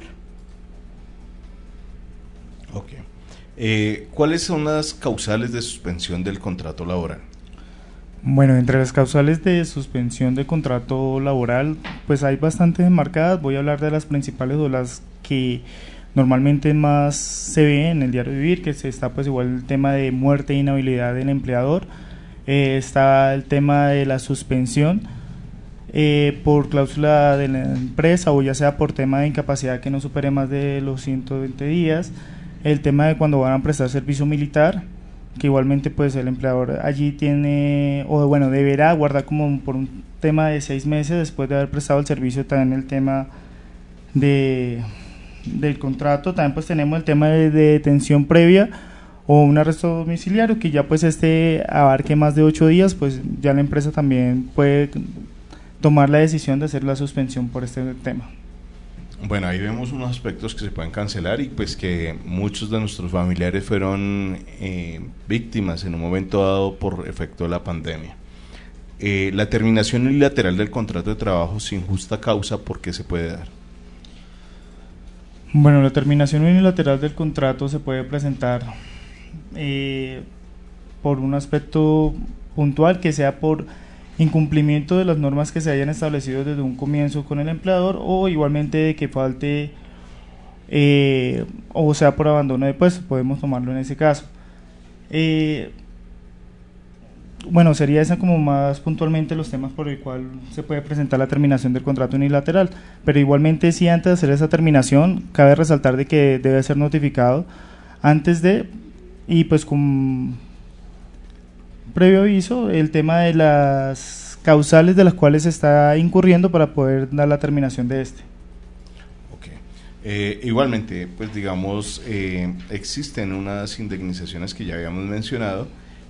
Ok. ¿Cuáles son las causales de suspensión del contrato laboral? Bueno, entre las causales de suspensión de contrato laboral, pues hay bastante marcadas. Voy a hablar de las principales o las que normalmente más se ve en el diario vivir, que está pues igual el tema de muerte e inhabilidad del empleador. Está el tema de la suspensión por cláusula de la empresa o ya sea por tema de incapacidad que no supere más de los 120 días. El tema de cuando van a prestar servicio militar, que igualmente pues el empleador allí tiene, o bueno, deberá guardar como por un tema de 6 meses después de haber prestado el servicio. También el tema del contrato. También pues tenemos el tema de detención previa o un arresto domiciliario, que ya pues abarque más de 8 días, pues ya la empresa también puede tomar la decisión de hacer la suspensión por este tema. Bueno, ahí vemos unos aspectos que se pueden cancelar y pues que muchos de nuestros familiares fueron víctimas en un momento dado por efecto de la pandemia. La terminación unilateral del contrato de trabajo sin justa causa, ¿por qué se puede dar? Bueno, la terminación unilateral del contrato se puede presentar por un aspecto puntual, que sea por incumplimiento de las normas que se hayan establecido desde un comienzo con el empleador, o igualmente de que falte o sea por abandono de puesto. Podemos tomarlo en ese caso. Bueno, sería esa como más puntualmente los temas por el cual se puede presentar la terminación del contrato unilateral, pero igualmente sí, antes de hacer esa terminación cabe resaltar de que debe ser notificado antes de, y pues con previo aviso, el tema de las causales de las cuales se está incurriendo para poder dar la terminación de este. Igualmente, pues digamos, existen unas indemnizaciones que ya habíamos mencionado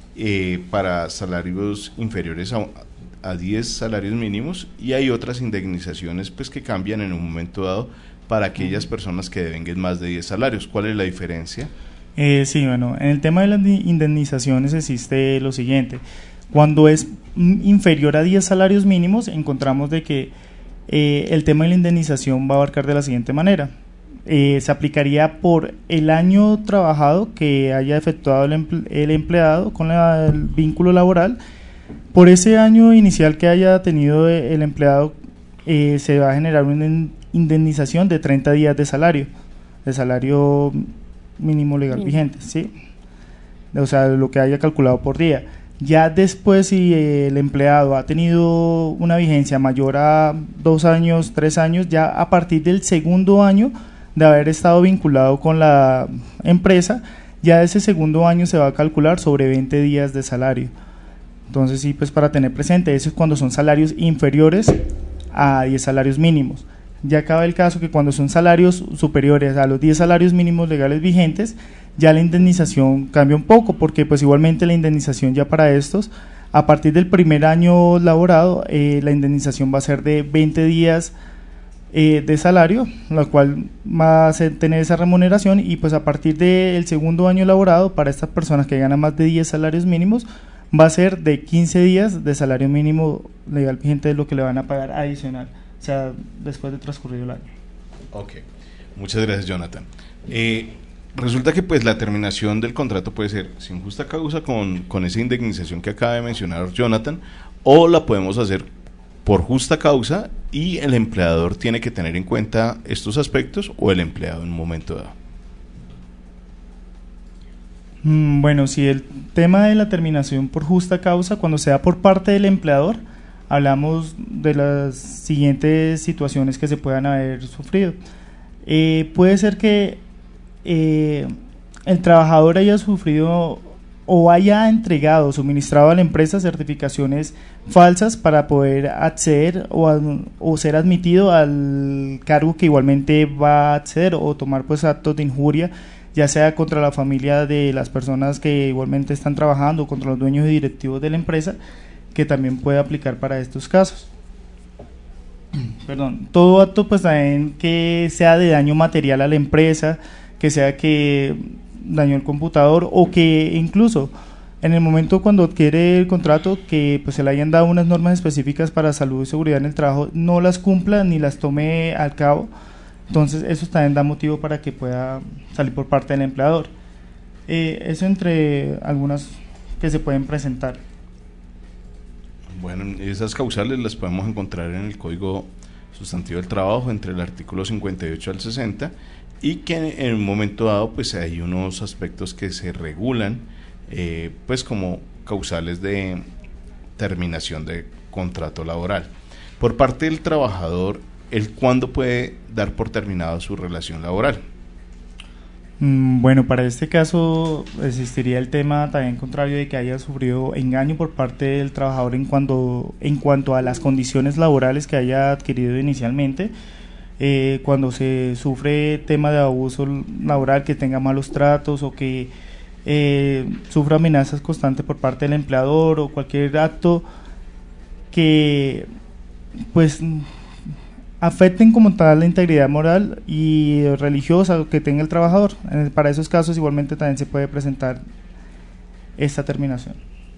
para salarios inferiores a 10 salarios mínimos, y hay otras indemnizaciones pues que cambian en un momento dado para aquellas personas que devenguen más de 10 salarios. ¿Cuál es la diferencia? Sí, bueno, en el tema de las indemnizaciones existe lo siguiente. Cuando es inferior a 10 salarios mínimos, encontramos de que el tema de la indemnización va a abarcar de la siguiente manera. Se aplicaría por el año trabajado que haya efectuado el empleado con el vínculo laboral. Por ese año inicial que haya tenido el empleado, se va a generar una indemnización de 30 días de salario mínimo legal vigente, ¿sí? O sea, lo que haya calculado por día. Ya después, si el empleado ha tenido una vigencia mayor a 2 años, 3 años, ya a partir del segundo año de haber estado vinculado con la empresa, ya ese segundo año se va a calcular sobre 20 días de salario. Entonces sí, pues para tener presente, eso es cuando son salarios inferiores a 10 salarios mínimos. Ya cabe el caso que cuando son salarios superiores a los 10 salarios mínimos legales vigentes, ya la indemnización cambia un poco, porque pues igualmente la indemnización ya para estos, a partir del primer año laborado, la indemnización va a ser de 20 días de salario, lo cual va a tener esa remuneración, y pues a partir del segundo año laborado, para estas personas que ganan más de 10 salarios mínimos, va a ser de 15 días de salario mínimo legal vigente, de lo que le van a pagar adicional, o sea, después de transcurrido el año. Ok, muchas gracias, Jonathan. Resulta que pues la terminación del contrato puede ser sin justa causa con esa indemnización que acaba de mencionar Jonathan, o la podemos hacer por justa causa, y el empleador tiene que tener en cuenta estos aspectos, o el empleado en un momento dado. Bueno, si el tema de la terminación por justa causa, cuando sea por parte del empleador, hablamos de las siguientes situaciones que se puedan haber sufrido. Puede ser que el trabajador haya sufrido o haya entregado o suministrado a la empresa certificaciones falsas para poder acceder o ser admitido al cargo que igualmente va a acceder, o tomar pues actos de injuria, ya sea contra la familia de las personas que igualmente están trabajando o contra los dueños y directivos de la empresa, que también puede aplicar para estos casos. Perdón, todo acto pues también que sea de daño material a la empresa, que sea que dañó el computador, o que incluso en el momento cuando adquiere el contrato que pues se le hayan dado unas normas específicas para salud y seguridad en el trabajo, no las cumpla ni las tome al cabo. Entonces eso también da motivo para que pueda salir por parte del empleador. Eso entre algunas que se pueden presentar. Bueno, esas causales las podemos encontrar en el Código Sustantivo del Trabajo, entre el artículo 58 al 60, y que en un momento dado pues hay unos aspectos que se regulan pues como causales de terminación de contrato laboral. Por parte del trabajador, ¿él cuándo puede dar por terminada su relación laboral? Bueno, para este caso existiría el tema también contrario de que haya sufrido engaño por parte del trabajador en cuanto a las condiciones laborales que haya adquirido inicialmente. Cuando se sufre tema de abuso laboral, que tenga malos tratos o que sufra amenazas constantes por parte del empleador, o cualquier acto que pues afecten como tal la integridad moral y religiosa que tenga el trabajador. Para esos casos igualmente también se puede presentar esta terminación.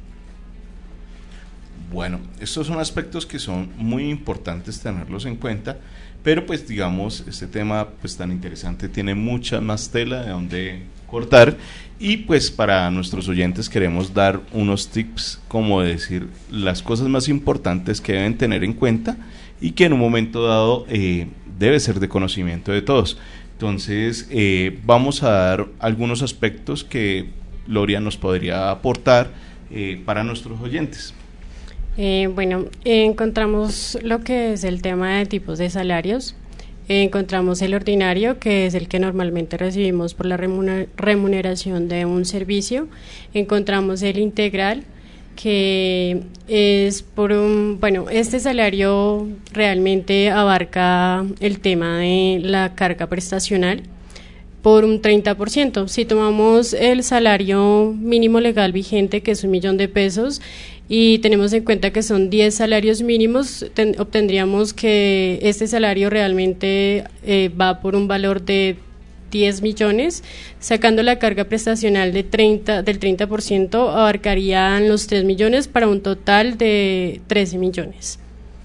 Bueno, estos son aspectos que son muy importantes tenerlos en cuenta, pero pues digamos, este tema pues tan interesante tiene mucha más tela de donde cortar, y pues para nuestros oyentes queremos dar unos tips, como decir las cosas más importantes que deben tener en cuenta y que en un momento dado debe ser de conocimiento de todos. Entonces vamos a dar algunos aspectos que Gloria nos podría aportar para nuestros oyentes. Bueno, encontramos lo que es el tema de tipos de salarios. Encontramos el ordinario, que es el que normalmente recibimos por la remuneración de un servicio. Encontramos el integral, que es este salario realmente abarca el tema de la carga prestacional por un 30%. Si tomamos el salario mínimo legal vigente, que es 1.000.000 de pesos, y tenemos en cuenta que son 10 salarios mínimos, obtendríamos que este salario realmente va por un valor de 10 millones, sacando la carga prestacional del 30%, abarcarían los 3 millones para un total de 13 millones.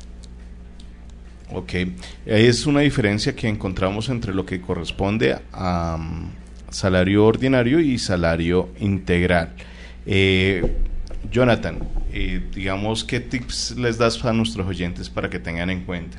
Ok, es una diferencia que encontramos entre lo que corresponde a salario ordinario y salario integral. Jonathan, digamos, ¿qué tips les das a nuestros oyentes para que tengan en cuenta?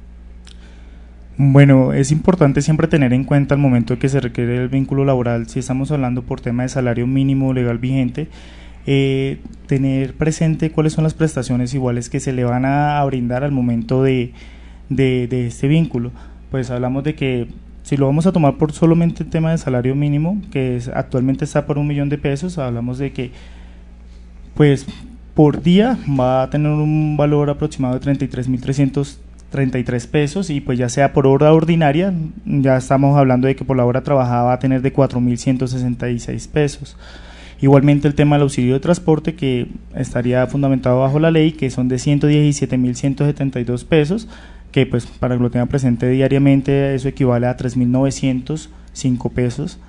Bueno, es importante siempre tener en cuenta al momento de que se requiere el vínculo laboral, si estamos hablando por tema de salario mínimo legal vigente, tener presente cuáles son las prestaciones iguales que se le van a brindar al momento de este vínculo. Pues hablamos de que si lo vamos a tomar por solamente el tema de salario mínimo, que actualmente está por 1.000.000 de pesos, hablamos de que pues por día va a tener un valor aproximado de 33.333 pesos, y pues ya sea por hora ordinaria, ya estamos hablando de que por la hora trabajada va a tener de 4.166 pesos. Igualmente el tema del auxilio de transporte, que estaría fundamentado bajo la ley, que son de 117.172 pesos, que pues para que lo tengan presente diariamente, eso equivale a 3.905 pesos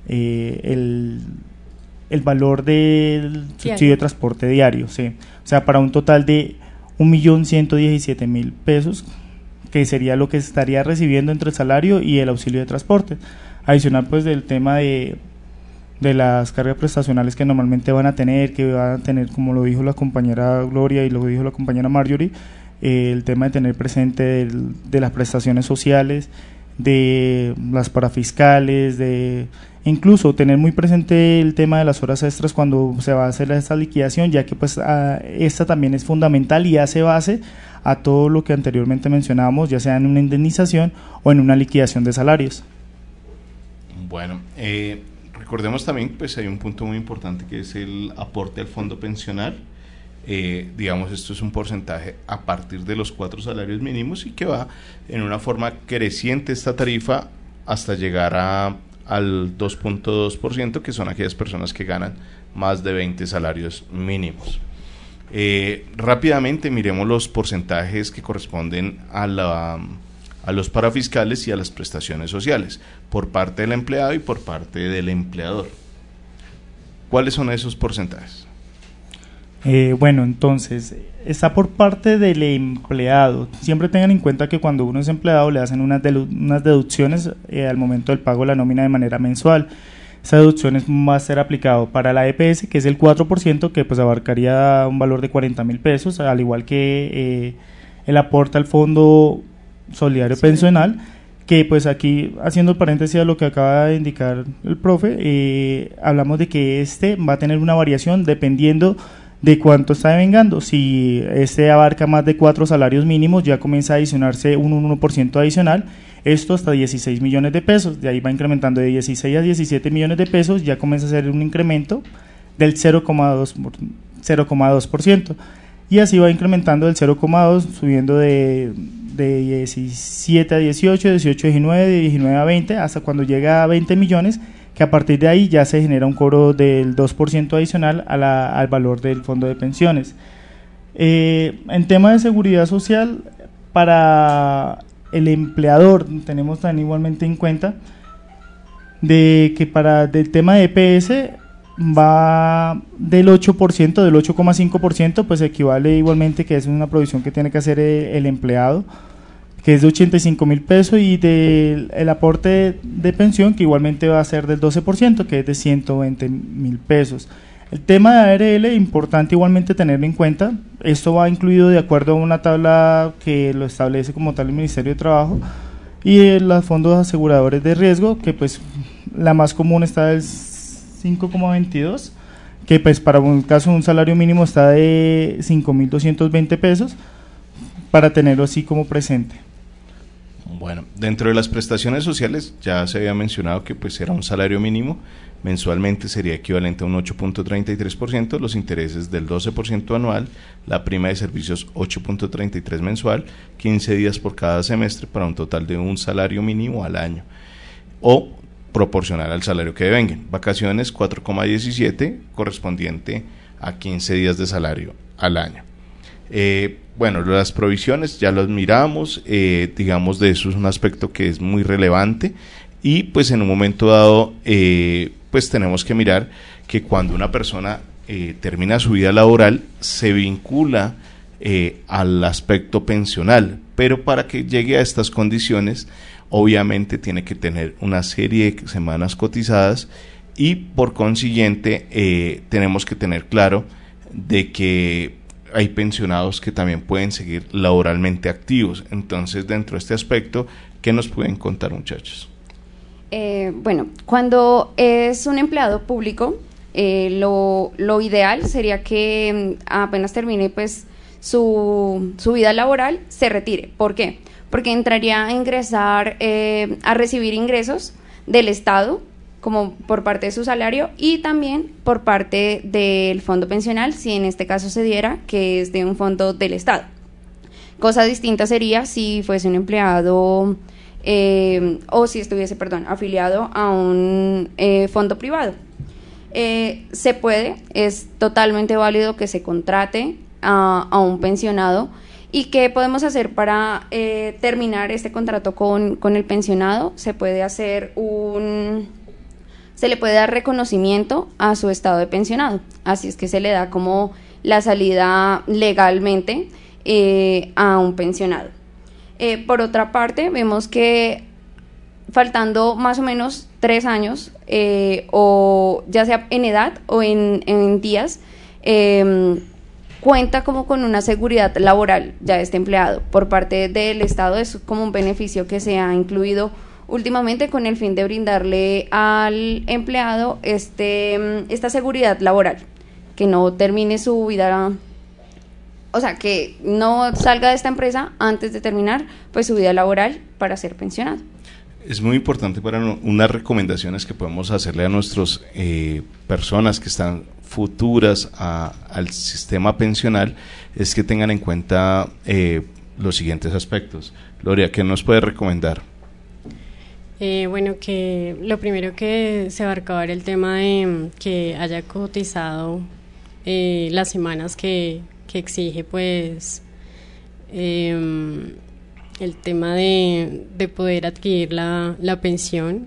el valor del subsidio de transporte diario, sí. O sea, para un total de 1.117.000 pesos, que sería lo que estaría recibiendo entre el salario y el auxilio de transporte. Adicional pues del tema de las cargas prestacionales que normalmente van a tener, como lo dijo la compañera Gloria y lo dijo la compañera Marjorie, el tema de tener presente de las prestaciones sociales, de las parafiscales, de incluso tener muy presente el tema de las horas extras cuando se va a hacer esta liquidación, ya que pues esta también es fundamental y hace base a todo lo que anteriormente mencionábamos, ya sea en una indemnización o en una liquidación de salarios. Bueno, Recordemos también, pues hay un punto muy importante que es el aporte al fondo pensional. Digamos, esto es un porcentaje a partir de los 4 salarios mínimos y que va en una forma creciente esta tarifa hasta llegar al 2.2%, que son aquellas personas que ganan más de 20 salarios mínimos. Rápidamente miremos los porcentajes que corresponden a los parafiscales y a las prestaciones sociales, por parte del empleado y por parte del empleador. ¿Cuáles son esos porcentajes? Bueno, entonces, está por parte del empleado. Siempre tengan en cuenta que cuando uno es empleado le hacen unas deducciones al momento del pago de la nómina de manera mensual. Esa deducción va a ser aplicado para la EPS, que es el 4%, que pues abarcaría un valor de 40.000 pesos, al igual que el aporte al Fondo Solidario Pensional, que pues aquí, haciendo paréntesis a lo que acaba de indicar el profe, hablamos de que este va a tener una variación dependiendo de cuánto está devengando. Si este abarca más de 4 salarios mínimos, ya comienza a adicionarse un 1% adicional, esto hasta 16 millones de pesos, de ahí va incrementando de 16 a 17 millones de pesos, ya comienza a ser un incremento del 0,2%, y así va incrementando del 0,2, subiendo de 17 a 18, 18 a 19, de 19 a 20, hasta cuando llega a 20 millones, que a partir de ahí ya se genera un cobro del 2% adicional al valor del fondo de pensiones. En tema de seguridad social, para el empleador tenemos también igualmente en cuenta de que para el tema de EPS va del 8%, del 8,5%, pues equivale igualmente, que es una provisión que tiene que hacer el empleado, que es de 85.000 pesos, y el aporte de pensión, que igualmente va a ser del 12%, que es de 120.000 pesos. El tema de ARL, importante igualmente tenerlo en cuenta, esto va incluido de acuerdo a una tabla que lo establece como tal el Ministerio de Trabajo, y los fondos aseguradores de riesgo, que pues la más común está del 5,22, que pues para un caso un salario mínimo está de 5.220 pesos, para tenerlo así como presente. Bueno, dentro de las prestaciones sociales ya se había mencionado que pues era un salario mínimo, mensualmente sería equivalente a un 8.33%, los intereses del 12% anual, la prima de servicios 8.33 mensual, 15 días por cada semestre, para un total de un salario mínimo al año, o proporcional al salario que devenguen. Vacaciones 4,17, correspondiente a 15 días de salario al año. Bueno, las provisiones ya las miramos, digamos, de eso es un aspecto que es muy relevante, y pues en un momento dado pues tenemos que mirar que cuando una persona termina su vida laboral se vincula al aspecto pensional, pero para que llegue a estas condiciones obviamente tiene que tener una serie de semanas cotizadas, y por consiguiente tenemos que tener claro de que hay pensionados que también pueden seguir laboralmente activos. Entonces, dentro de este aspecto, ¿qué nos pueden contar, muchachos? Bueno, cuando es un empleado público, lo ideal sería que apenas termine pues su vida laboral, se retire. ¿Por qué? Porque entraría a ingresar, a recibir ingresos del Estado, como por parte de su salario, y también por parte del fondo pensional, si en este caso se diera que es de un fondo del Estado. Cosa distinta sería si fuese un empleado o si estuviese, afiliado a un fondo privado. Se puede, es totalmente válido que se contrate a un pensionado. ¿Y qué podemos hacer para terminar este contrato con el pensionado? Se le puede dar reconocimiento a su estado de pensionado, así es que se le da como la salida legalmente a un pensionado. Por otra parte, vemos que faltando más o menos 3 años, o ya sea en edad o en días, cuenta como con una seguridad laboral ya este empleado. Por parte del Estado es como un beneficio que se ha incluido últimamente con el fin de brindarle al empleado esta seguridad laboral, que no termine su vida, o sea, que no salga de esta empresa antes de terminar pues su vida laboral para ser pensionado. Es muy importante para unas recomendaciones que podemos hacerle a nuestras personas que están futuras al sistema pensional, es que tengan en cuenta los siguientes aspectos. Gloria, ¿qué nos puede recomendar? Bueno, que lo primero que se va a acabar el tema de que haya cotizado las semanas que exige, pues, el tema de poder adquirir la pensión.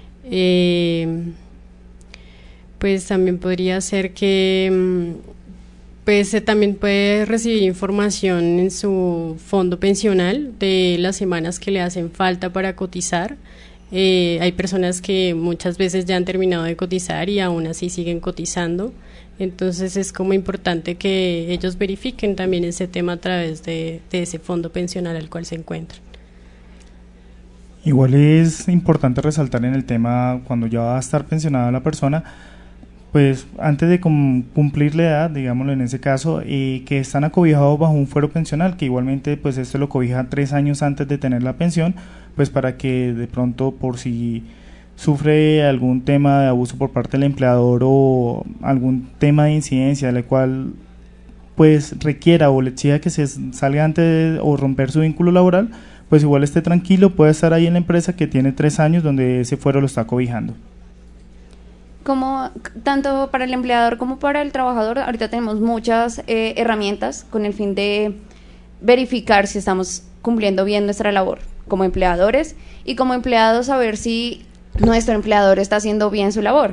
Pues también podría ser que pues también puede recibir información en su fondo pensional de las semanas que le hacen falta para cotizar. Hay personas que muchas veces ya han terminado de cotizar y aún así siguen cotizando, entonces es como importante que ellos verifiquen también ese tema a través de ese fondo pensional al cual se encuentran. Igual es importante resaltar en el tema cuando ya va a estar pensionada la persona, pues antes de cumplir la edad, digámoslo en ese caso, que están acobijados bajo un fuero pensional, que igualmente pues esto lo cobija 3 años antes de tener la pensión, pues para que de pronto, por si sufre algún tema de abuso por parte del empleador o algún tema de incidencia, la cual pues requiera o le exija que se salga antes o romper su vínculo laboral, pues igual esté tranquilo, puede estar ahí en la empresa que tiene 3 años donde ese fuero lo está cobijando. Como tanto para el empleador como para el trabajador, ahorita tenemos muchas herramientas con el fin de verificar si estamos cumpliendo bien nuestra labor como empleadores y como empleados saber si nuestro empleador está haciendo bien su labor.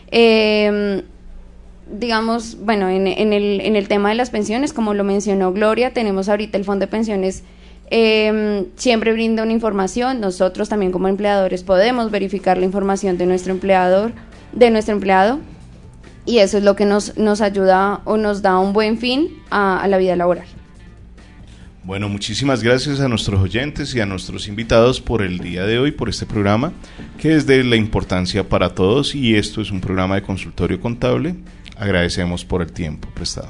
Digamos, bueno, en el tema de las pensiones, como lo mencionó Gloria, tenemos ahorita el fondo de pensiones, siempre brinda una información. Nosotros también como empleadores podemos verificar la información de nuestro empleado, y eso es lo que nos ayuda o nos da un buen fin a la vida laboral. Bueno, muchísimas gracias a nuestros oyentes y a nuestros invitados por el día de hoy, por este programa, que es de la importancia para todos, y esto es un programa de consultorio contable. Agradecemos por el tiempo prestado.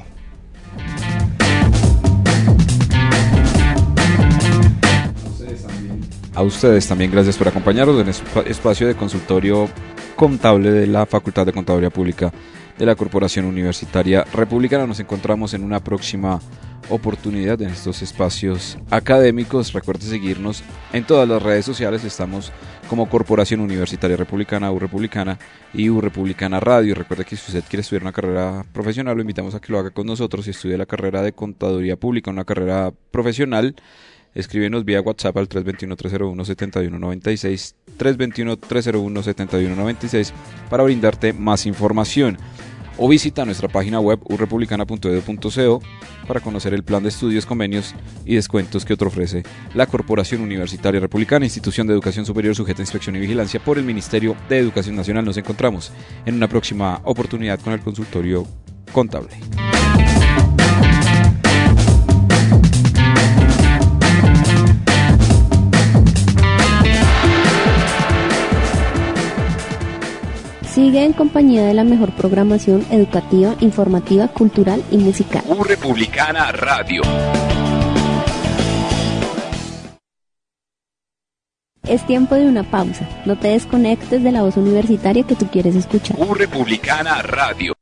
A ustedes también gracias por acompañarnos en este espacio de consultorio contable de la Facultad de Contaduría Pública de la Corporación Universitaria Republicana. Nos encontramos en una próxima oportunidad en estos espacios académicos. Recuerde seguirnos en todas las redes sociales. Estamos como Corporación Universitaria Republicana, Republicana y Republicana Radio. Recuerde que si usted quiere estudiar una carrera profesional, lo invitamos a que lo haga con nosotros y estudie la carrera de Contaduría Pública, una carrera profesional. Escríbenos vía WhatsApp al 321-301-7196, 321-301-7196 para brindarte más información. O visita nuestra página web urrepublicana.edu.co para conocer el plan de estudios, convenios y descuentos que ofrece la Corporación Universitaria Republicana, institución de educación superior sujeta a inspección y vigilancia por el Ministerio de Educación Nacional. Nos encontramos en una próxima oportunidad con el consultorio contable. Sigue en compañía de la mejor programación educativa, informativa, cultural y musical. Republicana Radio. Es tiempo de una pausa. No te desconectes de la voz universitaria que tú quieres escuchar. Republicana Radio.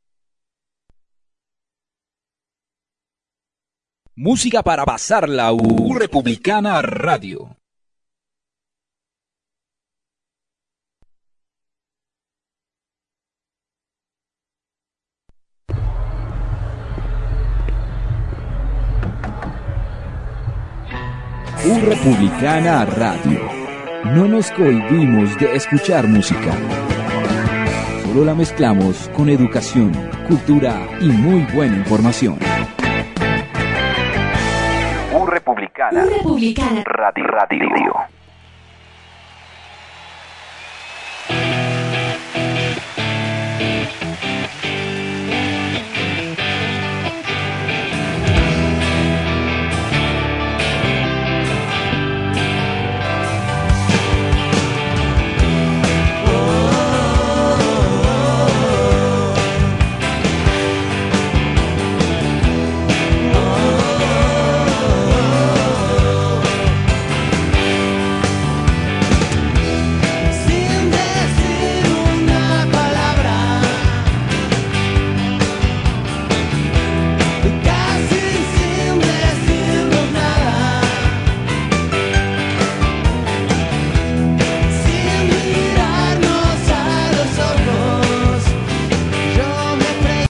Música para pasarla. Republicana Radio. Republicana Radio. No nos cohibimos de escuchar música. Solo la mezclamos con educación, cultura y muy buena información. Republicana. Republicana Radio.